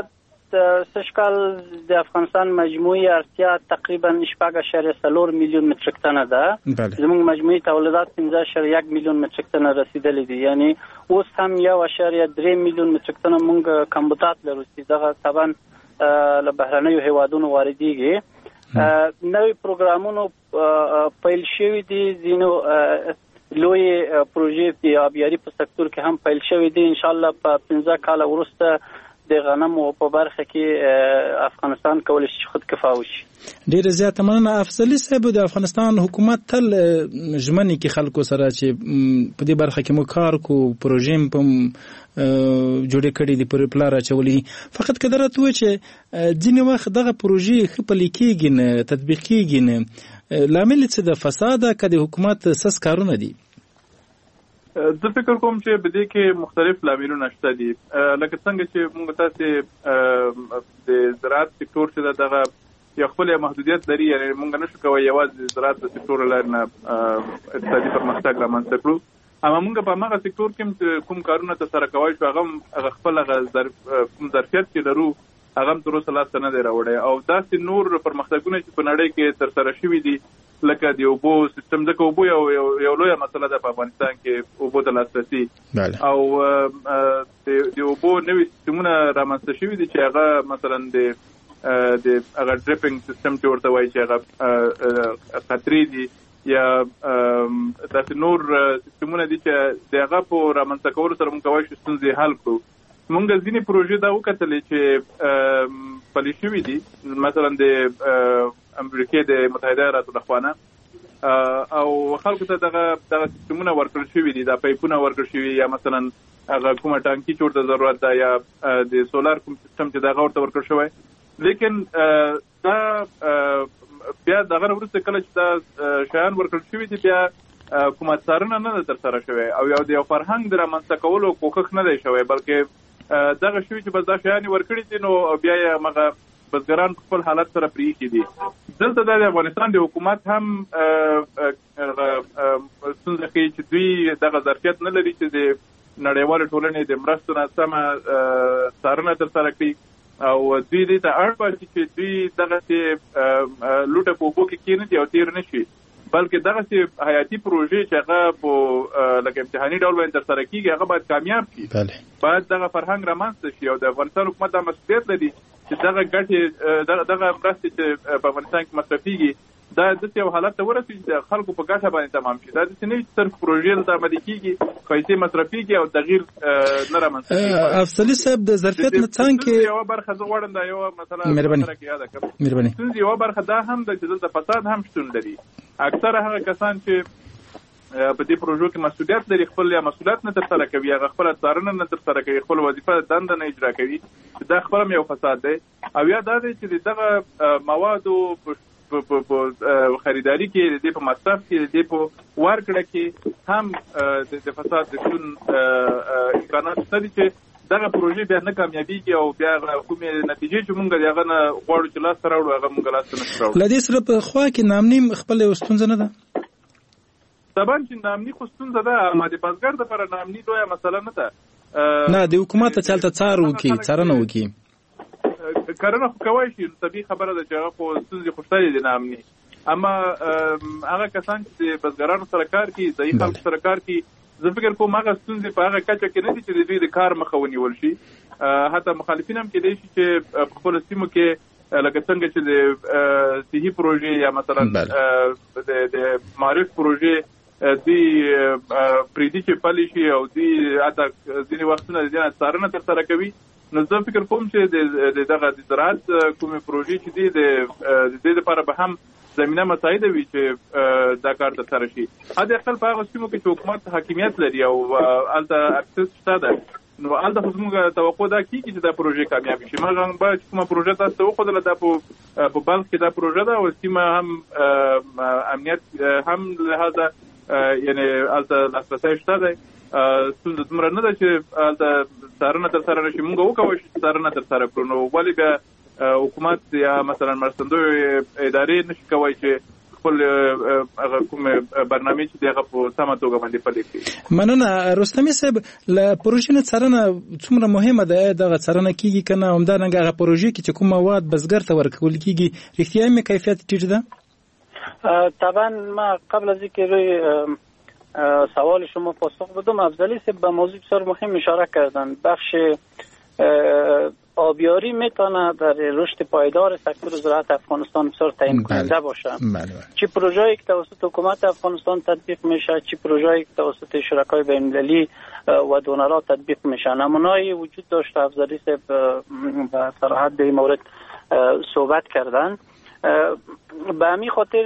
سږکال د افغانستان مجموعي اړتیا تقریبا شپږ اعشاریه څلور میلیون متریک ټن ده. زموږ مجموعي تولیدات پنځه اعشاریه یک میلیون متریک ټن رسیدلي دي. یعنی اوس هم یو اعشاریه درې میلیون متریک ټن موږ کمبوتات لرو چې دغه طبعا له بهرنیو هیوادونو واردېږي. نوې پروګرامونو پیل شوي دي. ځینو لوی پروژې د آبیاري په سکتور کې هم پیل شوي دي. انشاءالله په پنځه کاله وروسته د غنمو په برخه کې افغانستان کولی شي خود کفا وشي. ډېر زیاته مننه. افضلي صاحب، د افغانستان حکومت تل ژمنې کې خلکو سره چې په دې برخه کې مو کار کو پروژې په جوړې کړې دي پر پلار اچولي. فقط که درته وایي چې ځینې وخت دغه پروژې ښه پلي کېږي نه، تطبیق کېږي نه، لامل څه د فساده که د حکومت سس کارونه دي؟ زه فکر کوم چې په دې کې مختلف لاملونه شته دي. لکه څنګه چې موږ تاسې د زراعت سکتور چې دغه یو خپل محدودیت لري، یعنې موږ نشو کولی یوازې د زراعت د سکتور له لارې نه اقتصادي پرمختګ رامنځته کړو. اما موږ په هماغه سکتور کې کوم کارونه ترسره کولی شو هغه هغه خپل هغه کوم ظرفیت چې لرو هغه هم تر اوسه لاسته نه دی راوړی. او داسې نور پرمختګونه چې په نړۍ کې ترسره شوي دي لکه د اوبو سیستم، ځکه اوبو یو یو لویه مسله ده په افغانستان کې، اوبو ته لاسرسي او د اوبو نوي سیستمونه رامنځته شوي دي چې هغه مثلا د د هغه ډریپینګ سیستم چې ورته وایي چې هغه قطرې دي یا داسې نور سیستمونه دي چې د هغه په رامنځته کولو سره موږ کولی شو ستونزې حل کړو. موږ ځینې پروژې دا وکتلې چې پلي شوي دي، مثلا د امریکې د متحده ایالاتو لخوا نه او خلکو ته دغه دغه سیستمونه ورکړل شوي دي، دا پایپونه ورکړل شوي یا مثلا هغه کومه ټانکي چې ورته ضرورت ده یا د سولار کوم سیستم چې دغه ورته ورکړل شوی. لیکن دا بیا دغه وروسته کله چې دا شیان ورکړل شوي دي بیا کومه څارنه نه ده ترسره شوې او یو د یو فرهنګ د رامنځته کولو کوښښ نه دی شوی، بلکې دغه شوي چې بس دا شیان ورکړي دي نو بیا یې هغه بزګران خپل حالت سره پریښي دي. دلته د افغانستان د حکومت هم ستونزه کوي چې دوی دغه ظرفیت نه لري چې د نړیوالې ټولنې د مرستو نه سمه څارنه ترسره کړي او دوی دې ته اړ پاتې چې دوی دغسې لوټه په اوبو کې کښېني او تېر نه شي، بلکې دغسې حیاتي پروژې چې هغه په لکه امتحاني ډول باندې ترسره کېږي هغه باید کامیاب شي. باید دغه فرهنګ رامنځته شي او د افغانستان حکومت دا مسؤلیت لري چې دغه ګټې دغه دغه مرستې چې په افغانستان کې مصرفيږي دا د یو حالت ته ورسېږي چې خلکو په ګټه باندې تمام شي. دا د نه صرف پروژې ته عملي کیږي، پیسې مصرفيږي او تغییر نه رامنځته کیږي. افضلي صاحب د ظرفیت نه څنګه یو برخه زه غواړم دا یو مثلا مهرباني یاد کړم. مهرباني څنګه یو برخه دا هم د چې د فساد هم شتون لري. اکثره هغه کسان چې په دې پروژو کې مسؤلیت لري خپل یا مسؤلیت نه ترسره کوي، هغه خپل څارنه نه ترسره کوي، خپل وظیفه دنده نه اجرا کوي، دا خپل یو فساد دی. او یا دا دی چې دغه موادو په خریداري کې د په مصرف کې د په ورکړه کې هم د فساد د شتون امکانات شته چې دغه پروژې بیا نه کامیابیږي او بیا کومې نتیجې چې مونږ دغه نه غواړو چې لاس ته راوړو هغه مونږ لاس ته نه راوړو. له دې سره په خوا کې نامنیم خپل یو ستونزه نه ده؟ طبعا چې نامني خو ستونزه ده، اما د بزګر دپاره نامني لویه مسله نه ده. نه د حکومت ته چلته څار وکړي، څارنه وکړي. کرنه خو کوای شي، طبیعي خبره ده چې هغه خو ستونزې خو شته دي نامني، اما هغه کسان چې د بزګرانو سره کار کوي، ځایي خلکو سره کار کوي، زه فکر کوم هغه ستونزې په هغه کچه کې نه دي چې د دوی د کار مخه ونیول شي. حتی مخالفین هم کېدای شي چې په خپلو سیمو کې لکه څنګه چې د صحي پروژې یا مثلا د معرف پروژې دوی پرېږدي چې پلي شي او دوی حتی ځینې وختونه د دې نه څارنه ترسره کوي. نو زه فکر کوم چې د دغه د زراعت کومې پروژې چې دي د دې لپاره به هم زمینه مساعده وي چې دا کار ترسره شي. حتی اقل په هغه سیمو کې چې حکومت حاکمیت لري او هلته اکسس شته ده، نو هلته خو زموږ توقع دا کېږي چې دا پروژې کامیابه شي. مګر باید چې کومه پروژه تاسو ته وښودله دا په بلخ کې دا پروژه ده او سیمه هم امنیت هم لحاظه یعنی هلته لاسرسی شته دی. ستونزه دومره نه ده چې هلته څارنه ترسره نه شي. مونږ وکولی شو چې څارنه ترسره کړو، نو ولې بیا حکومت یا مثلا مرستندوی ادارې نشي کولی چې خپل هغه کومې برنامې چې دی هغه په سمه توګه باندې پلي کړي. مننه. رستمي صاحب، له پروژې نه څارنه څومره مهمه ده؟ دغه څارنه کېږي که نه؟ همدارنګه هغه پروژې کې چې کوم مواد بزګر ته ورکول کېږي رښتیا هم کیفیت ټیټ ده؟ طبعا ما قبل از اینکه روی سوال شما پاسخ بدم، افضلی صاحب به موضوع بسیار مهم اشاره کردن. بخش آبیاری میتونه در رشد پایدار سکتور زراعت افغانستان بسیار تعیین کننده باشه. چی پروژه‌ای که توسط حکومت افغانستان تطبیق میشه، چی پروژه‌ای که توسط شرکای بین‌المللی و دونرها تطبیق میشه. نمونه‌ای وجود داشت، افضلی صاحب به صراحت به این مورد صحبت کردن. به همین خاطر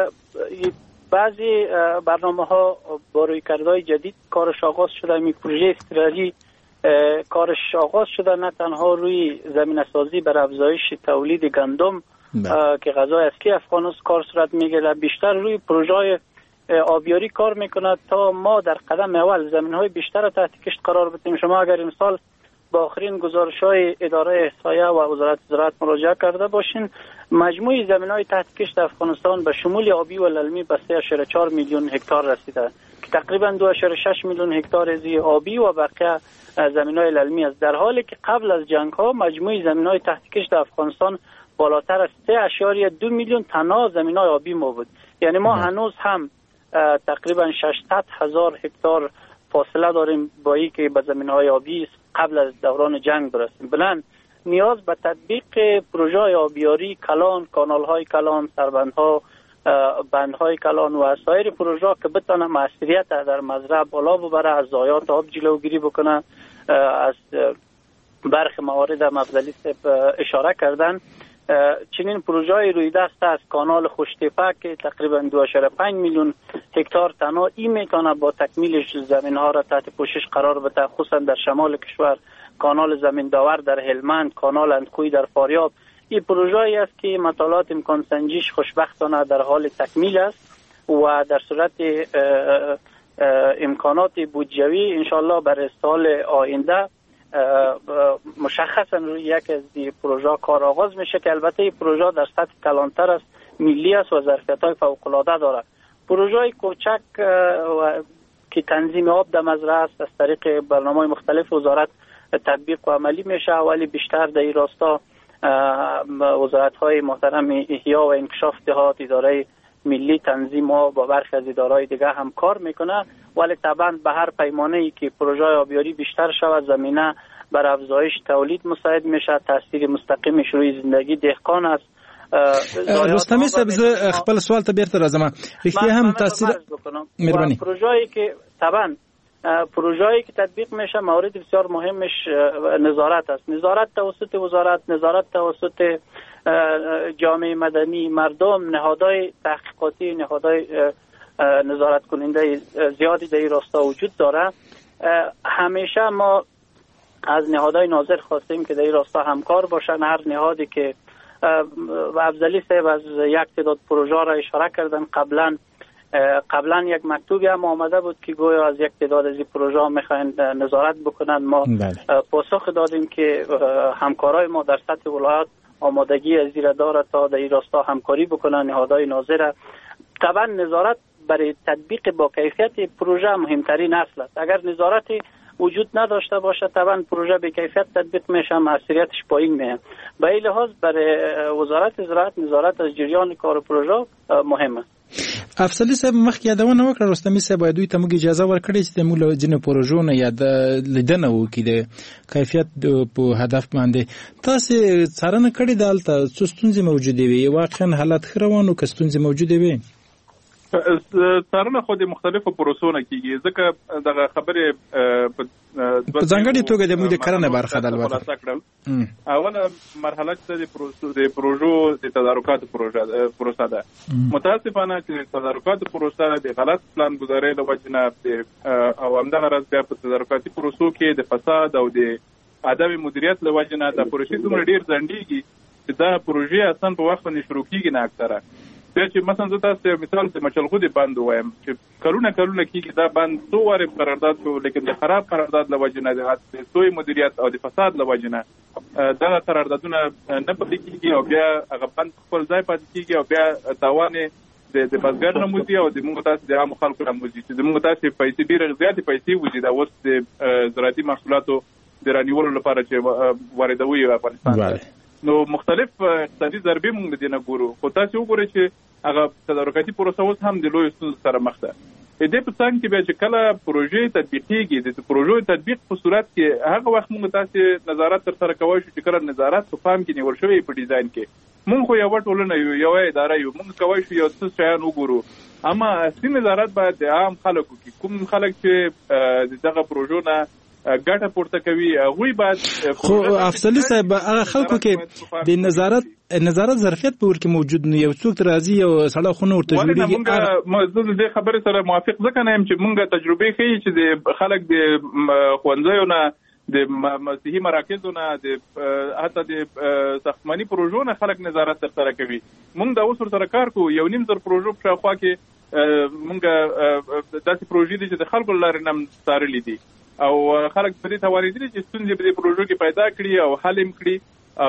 بعضی برنامه ها با رویکردهای جدید کارش آغاز شده. می پروژه اضطراری کارش آغاز شده، نه تنها روی زمینه سازی بر افزایش تولید گندم که غذای اصلی افغانستان کار صورت میگیره، بیشتر روی پروژه آبیاری کار میکنه تا ما در قدم اول زمینهای بیشتر را تحت کشت قرار بدیم. شما اگر امسال با آخرین گزارش‌های اداره احصایه و وزارت زراعت مراجعه کرده باشین، مجموع زمین‌های تحت کشت افغانستان به شمول آبی و للمی به سه و چهار میلیون هکتار رسیده که تقریبا دو و شش میلیون هکتار از آبی و بقیه زمین‌های للمی است، در حالی که قبل از جنگ‌ها مجموع زمین‌های تحت کشت افغانستان بالاتر از سه و دو میلیون تنها زمین‌های آبی ما بود. یعنی ما هنوز هم تقریبا ششصد هزار هکتار فاصله داریم با اینکه به زمین‌های آبی قبل از دوران جنگ برسیم. بلند نیاز به تطبیق پروژه آبیاری، کلان، کانال‌های کلان، سربندها، بندهای کلان و سایر پروژه که بتونه مؤثریت در مزرعه بالا ببره، از ضایعات آب جلوگیری بکنه. از برخی موارد هم افضلی اشاره کردن. چنین پروژه‌ای روی دست از کانال خوشتپه که تقریبا دو و پنج میلیون هکتار تنها این میتونه با تکمیلش زمین‌ها را تحت پوشش قرار بده، خصوصا در شمال کشور. کانال زمین داور در هلمند، کانال اندکوی در فاریاب. این پروژه‌ای است که مطالعات امکان سنجیش خوشبختانه در حال تکمیل است و در صورت امکانات بودجوی انشالله برای سال آینده مشخصا روی یک از این پروژه کار آغاز میشه که البته این پروژه در سطح کلانتر است، ملی است و ظرفیت‌های فوق‌العاده دارد. پروژه کوچک که تنظیم آب در مزرعه است از طریق برنامه‌های مختلف وزارت تطبیق و عملی میشه، ولی بیشتر در این راستا وزارت‌های محترم احیا و انکشاف دهات، اداره ملی تنظیم ها با برخی از اداره‌های دیگه هم کار میکنه. ولی طبعا به هر پیمانه‌ای که پروژه آبیاری بیشتر شود، زمینه بر افزایش تولید مساعد میشه. تاثیر مستقیمش روی زندگی دهقان است. رستمی صاحب زه خپل سوال ته بیرته راځم. رښتیا هم تاثیر مهرباني پروژه‌ای که طبعا پروژه‌ای که تطبیق میشه مورد بسیار مهمش نظارت است. نظارت توسط وزارت، نظارت توسط جامعه مدنی، مردم، نهادهای تحقیقاتی، نهادهای نظارت کننده زیادی در این راستا وجود داره. همیشه ما از نهادهای ناظر خواستیم که در این راستا همکار باشن. هر نهادی که افضلی صاحب از یک تعداد پروژه را اشاره کردن، قبلا قبلا یک مکتوبی هم آمده بود که گویا از یک تعداد از این پروژه ها میخواین نظارت بکنن. ما بله. پاسخ دادیم که همکارای ما در سطح ولایت آمادگی از این داره تا در این راستا همکاری بکنن نهادهای ناظر. طبعا نظارت برای تطبیق با کیفیت پروژه مهمترین اصل است. اگر نظارت وجود نداشته باشه طبعا پروژه به کیفیت تطبیق میشه، مسئولیتش پایین میاد. به این لحاظ برای وزارت زراعت نظارت از جریان کار پروژه مهمه. افضلی صاحب مخکې یادونه وکړه رستمی صاحب باید دوی ته موږ اجازه ورکړې چې موږ له ځینو پروژو نه یاد لیدنه وکړي د کیفیت په هدف باندې. تاسو څارنه کړې ده هلته څه ستونزې موجودې وي؟ واقعا حالت ښه روان و که ستونزې موجودې وي؟ څارنه خو د مختلفو پروسو نه کیږي ځکه دغه خبرې په ځانګړې توګه د موږ د کرنې برخه ده. البته اوله مرحله چې د پروسو د پروژو د تدارکاتو پروسه ده. متاسفانه چې تدارکاتو پروسه د غلط پلان ګذارۍ له وجې نه او همدغه راز بیا په تدارکاتي پروسو کې د فساد او د عدم مدیریت له وجې نه دا پروژې دومره ډېر ځنډېږي چې دا پروژې اصلا په وخت باندې شروع کېږي نه اکثره. بیا چې مثلا زه تاسو ته مثال د مچلغودي بند وایم چې کلونه کلونه کېږي دا بند څو وارې قرارداد شو، لیکن د خراب قرارداد له وجې نه د سوی مدیریت او د فساد له وجې نه دغه قراردادونه نه پلي کېږي او بیا هغه بند خپل ځای پاتې کېږي او بیا تاوان یې د بزګر نه موزي او د موږ تاسو د عامو خلکو نه موزي چې د موږ تاسو پیسې ډېرې زیاتې پیسې وځي دا اوس د زراعتي محصولاتو د رانیولو لپاره چې واردوي افغانستان ته. نو مختلف اقتصادي ضربې موږ دې نه ګورو، خو تاسو وګورئ چې هغه تدارکاتي پروسه اوس هم د لویو ستونزو سره مخ ده. دې په څنګ کې بیا چې کله پروژې تطبیقېږي د پروژو تطبیق په صورت کې هغه وخت موږ تاسو نظارت ترسره کوی شو چې کله نظارت په پام کې نیول شوی په ډیزاین کې موږ خو یو ټولنه یو یو اداره یو موږ کوی شو یو څه شیان وګورو، اما اصلي نظارت باید د عام خلکو کې کوم خلک چې دغه پروژو نه ګټه پورته کوي هغوی باید. خو افضلي صاحب هغه خلکو کې د نظارت نظارت ظرفیت په ورکې موجود نه، یو څوک راځي یو سړی خونه ورته جوړېږي. زه د دې خبرې سره موافق ځکه نه یم چې موږ تجربې ښیي چې د خلک د ښوونځیو نه د مسیحي مراکزو نه د حتی د ساختماني پروژو نه خلک نظارت ترسره کوي. موږ دا اوس ورسره کار کوو. یو نیم زر پروژو په شاوخوا کې موږ داسې پروژې دي چې د خلکو له لارې نه څارلې دي او خلک په دې توانېدلي چې ستونزې په دې پروژو کې پیدا کړي او حل یې کړي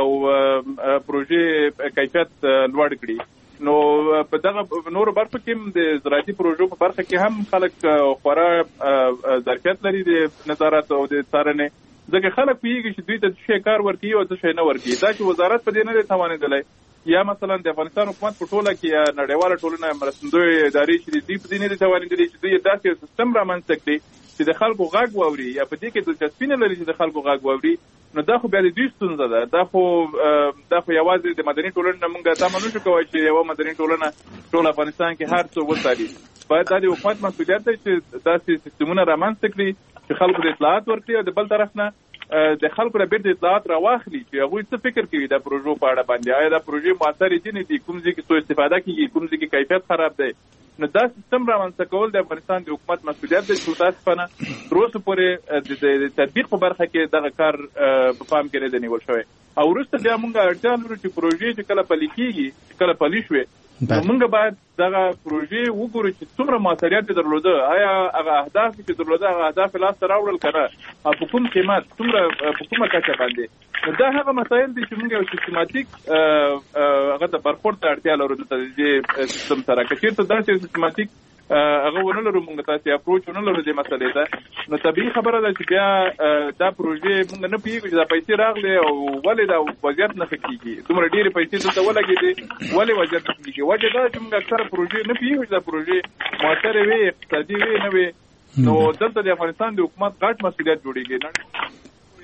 او پروژې کیفیت لوړ کړي. نو په دغه نورو برخو کې د زراعتي پروژو په برخه کې هم خلک خورا ظرفیت لري د نظارت او د څارنې، ځکه خلک پوهېږي چې دوی ته څه شی کار ورکوي او څه شی نه ورکوي. دا چې وزارت په دې نه دی توانېدلی یا مثلا د افغانستان حکومت په ټوله کې یا نړیواله ټولنه مرستندوی ادارې چې دوی په دې نه دي توانېدلي چې دوی داسې سیستم رامنځته کړي چې د خلکو غږ واوري یا په دې کې دلچسپي نه لري چې د خلکو غږ واوري. نو دا خو بیا د دوی ستونزه ده. دا خو دا خو یوازې د مدني ټولنې نه موږ تمه نشو کولی چې یوه مدني ټولنه ټول افغانستان کې هر څه وڅاري. باید دا د حکومت مسؤلیت دی چې داسې سیستمونه رامنځته کړي چې خلکو ته اطلاعات ورکړي او د بل طرف نه د خلکو را بیرته اطلاعات راواخلي چې هغوی څه فکر کوي د پروژو په اړه باندې. آیا دا پروژې مؤثرې دي نه دي، کوم ځای کې سوء استفاده کېږي، کوم ځای کې کیفیت خراب دی. نو دا سیستم رامنځته کول د افغانستان د حکومت مسؤلیت دی چې متاسفانه تر اوسه پورې د تطبیق په برخه کې دغه کار په پام کې نه دی نیول شوی. او وروسته بیا موږ اړتیا لرو چې پروژې چې کله پلي کېږي چې کله پلي شوې نو موږ باید دغه پروژې وګورو چې څومره موثریت یې درلوده، آیا هغه اهداف چې درلوده هغه اهداف یې لاسته راوړل که نه، او په کوم قیمت څومره په کومه کچه باندې. نو دا هغه مسایل دي چې موږ یو سیستماتیک هغه ته برخورد ته اړتیا لرو د دې سیستم سره. که چېرته داسې سیستماتیک هغه ونه لرو موږ تاسې اپروچ ونه لرو دې مسلې ته، نو طبیعي خبره ده چې بیا دا پروژې موږ نه پوهېږو چې دا پیسې راغلې او ولې دا وضعیت نه ښه کېږي، دومره ډېرې پیسې دلته ولګېدې ولې وضعیت نه ښه کېږي. وجه دا چې موږ اکثره پروژې نه پوهېږو چې دا پروژې مؤثرې وي، اقتصادي وي نه وي. نو دلته د افغانستان د حکومت غټ مسؤلیت جوړېږي.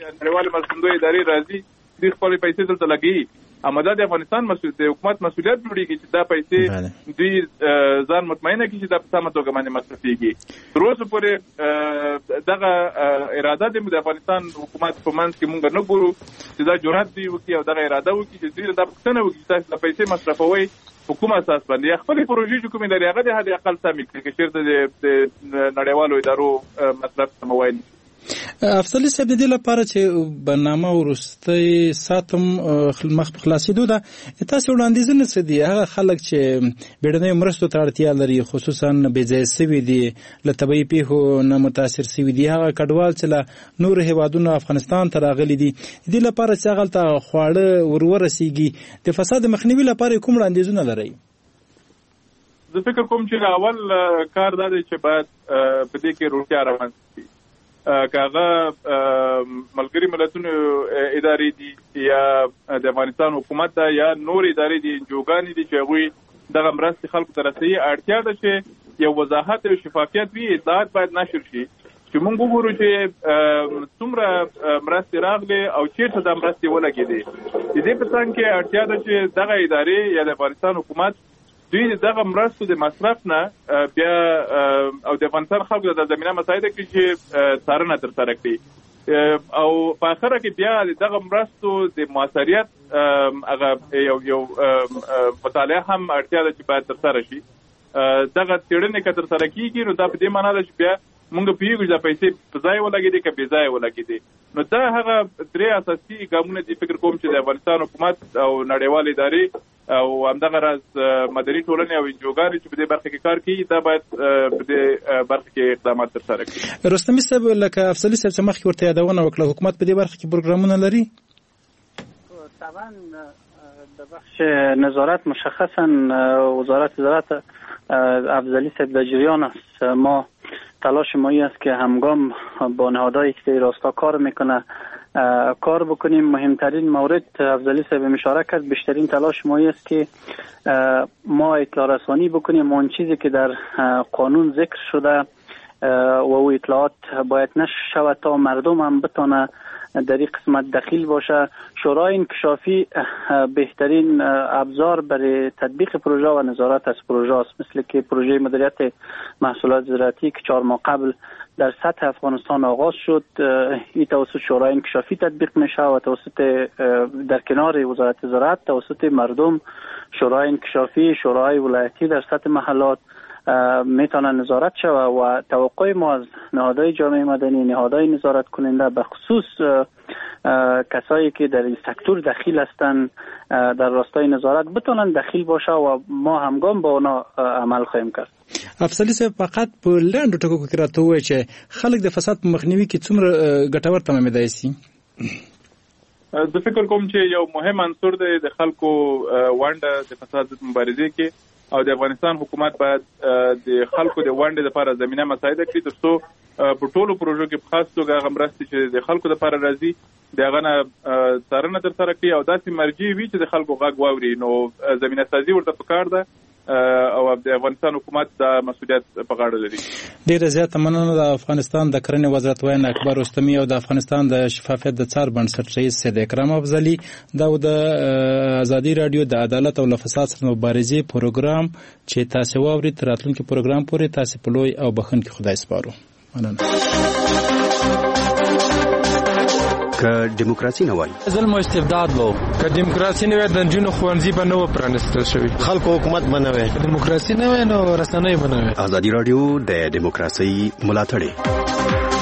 نړیوال مرستندوی ادارې راځي د خپل پیسې دلته لګي امدا د افغانستان مسؤل د حکومت مسؤلیت جوړیږي چې دا پیسې دوی ځان مطمئنه کړي چې دا په سمه توګه باندې مصرفيږي تر اوسه پورې دغه اراده د افغانستان حکومت په منځ کې مونږ نه ګورو چې دا جرأت دی وکړي او دغه اراده وکړي چې دوی دا پښتنه وکړي چې تاسو پیسې مصرفوي حکومت اساس باندې خپل پروژې چې کومې لري هغه د حد اقل سمې کړي چې چیرته د نړیوالو ادارو مصرف سموي. افضل صاحب د دې لپاره چې برنامه ورسته ساتم مخ خلاصېدو ده تاسو وړاندیزونه څه دي هغه خلک چې بیړنۍ مرستو ته اړتیا لري خصوصا بې ځای سوي دي له طبیعي پیښو نه متاثر سوي دي هغه کډوال چې له نور هیوادونو افغانستان ته راغلي دي د دې لپاره چې هغه ته خواړه ورورسیږي د فساد مخنیوي لپاره کوم وړاندیزونه لري؟ زه فکر کوم چې اول کار دا دی چې باید په دې کې روغتیا روانه شي کاغه ملګری ملتونو ادارې دي یا د افغانستان حکومت دا یا نور ادارې دي جوګانی دي چې غوي دغه مرستې خلکو ته رسوي اړتیا ده چې یو وضاحت او شفافیت وي اطلاعات باید نشر شي چې موږ وګورو چې څومره مرستې راغلي او چیرته د مرستې ولګېدې د دې په څنګ کې اړتیا ده چې دغه ادارې یا د افغانستان حکومت دوی دغه مرستو د مصرف نه بیا او د افغانستان خلکو د زمينه مسایده کې چې څارنه ترسره کړي او په اخره کې بیا دغه مرستو د موثریت هغه یو یو مطالعه هم اړتیا ده چې باید ترسره شي. دغه تړنې که ترسره کیږي نو دا په دې معنی ده چې بیا مونږ پیږو چې پیسې په ځای ولګېدي که بې ځای ولګېدي نو دا هغه درې اساسي ګامونه دي فکر کوم چې د افغانستان حکومت او نړیوال ادارې او همدغه راز مدني ټولنې او انجوګانې چې په دې برخه کې کار کوي دا باید په دې برخه کې اقدامات ترسره کړي. رستمي صاحب لکه افضلي صاحب چې مخکې ورته یادونه وکړه حکومت په دې برخه کې پروګرامونه لري؟ طبعا د بخش نظارت مشخصا وزارت وزارت افضلی صاحب در جریان است. ما تلاش مایی است که همگام با نهادهایی که راستا کار میکنه کار بکنیم. مهمترین مورد افضلی صاحب اشاره کرد بیشترین تلاش مایی است که ما اطلاع رسانی بکنیم اون چیزی که در قانون ذکر شده و او اطلاعات باید نشر شود تا مردم هم بتونه در این قسمت دخیل باشه. شورای انکشافی بهترین ابزار برای تطبیق پروژه و نظارت از پروژه است، مثل که پروژه مدیریت محصولات زراعتی که چهار ماه قبل در سطح افغانستان آغاز شد، این توسط شورای انکشافی تطبیق میشه و توسط در کنار وزارت زراعت توسط مردم شورای انکشافی، شورای ولایتی در سطح محلات میتونه نظارت شود و توقع ما از نهادهای جامعه مدنی، نهادهای نظارت کننده به خصوص کسایی که در این سکتور دخیل هستند در راستای نظارت بتونن دخیل باشه و ما همگام با اونا عمل خواهیم کرد. افضلی صاحب فقط په لاندو ټکو کې راته وایي چې خلک د فساد په مخنیوي کې څومره ګټور تمامېدای شي؟ زه فکر کوم چې یو مهم عنصر دی د خلکو ونډه د فساد ضد مبارزې کې او د افغانستان حکومت باید د خلکو د ونډې لپاره زمينه مساعده کړي ترڅو په ټولو پروژو کې په خاص توګه هغه مرستې چې د خلکو لپاره راځي د هغه نه څارنه ترسره کړي او داسې مرجع وي چې د خلکو غږ واوري. نو زمينه سازي ورته پکار ده او د افغانستان حکومت د مسؤلیت په غاړه لري. ډیره زیاته مننه. د افغانستان د کرنې وزارت وایي اکبر رستمي او د افغانستان د شفافیت د څار بنسټ رئیس سید اکرم افضلي دا د ازادي رادیو د عدالت او فساد سره مبارزې پروګرام چې تاسو واوري تر راتلونکي پروګرام پورې تاسو په لوی او بخښونکي خدای سپارو. مننه. که دیموکراسي نه وای ظلم او استبداد وو، که دیموکراسي نه وای د جنونو خوانځي به نو پرانستل شوی، خلکو حکومت بنوي، دیموکراسي نه وای نو رسنۍ بنوي. ازادي رادیو د دیموکراسي ملاتړ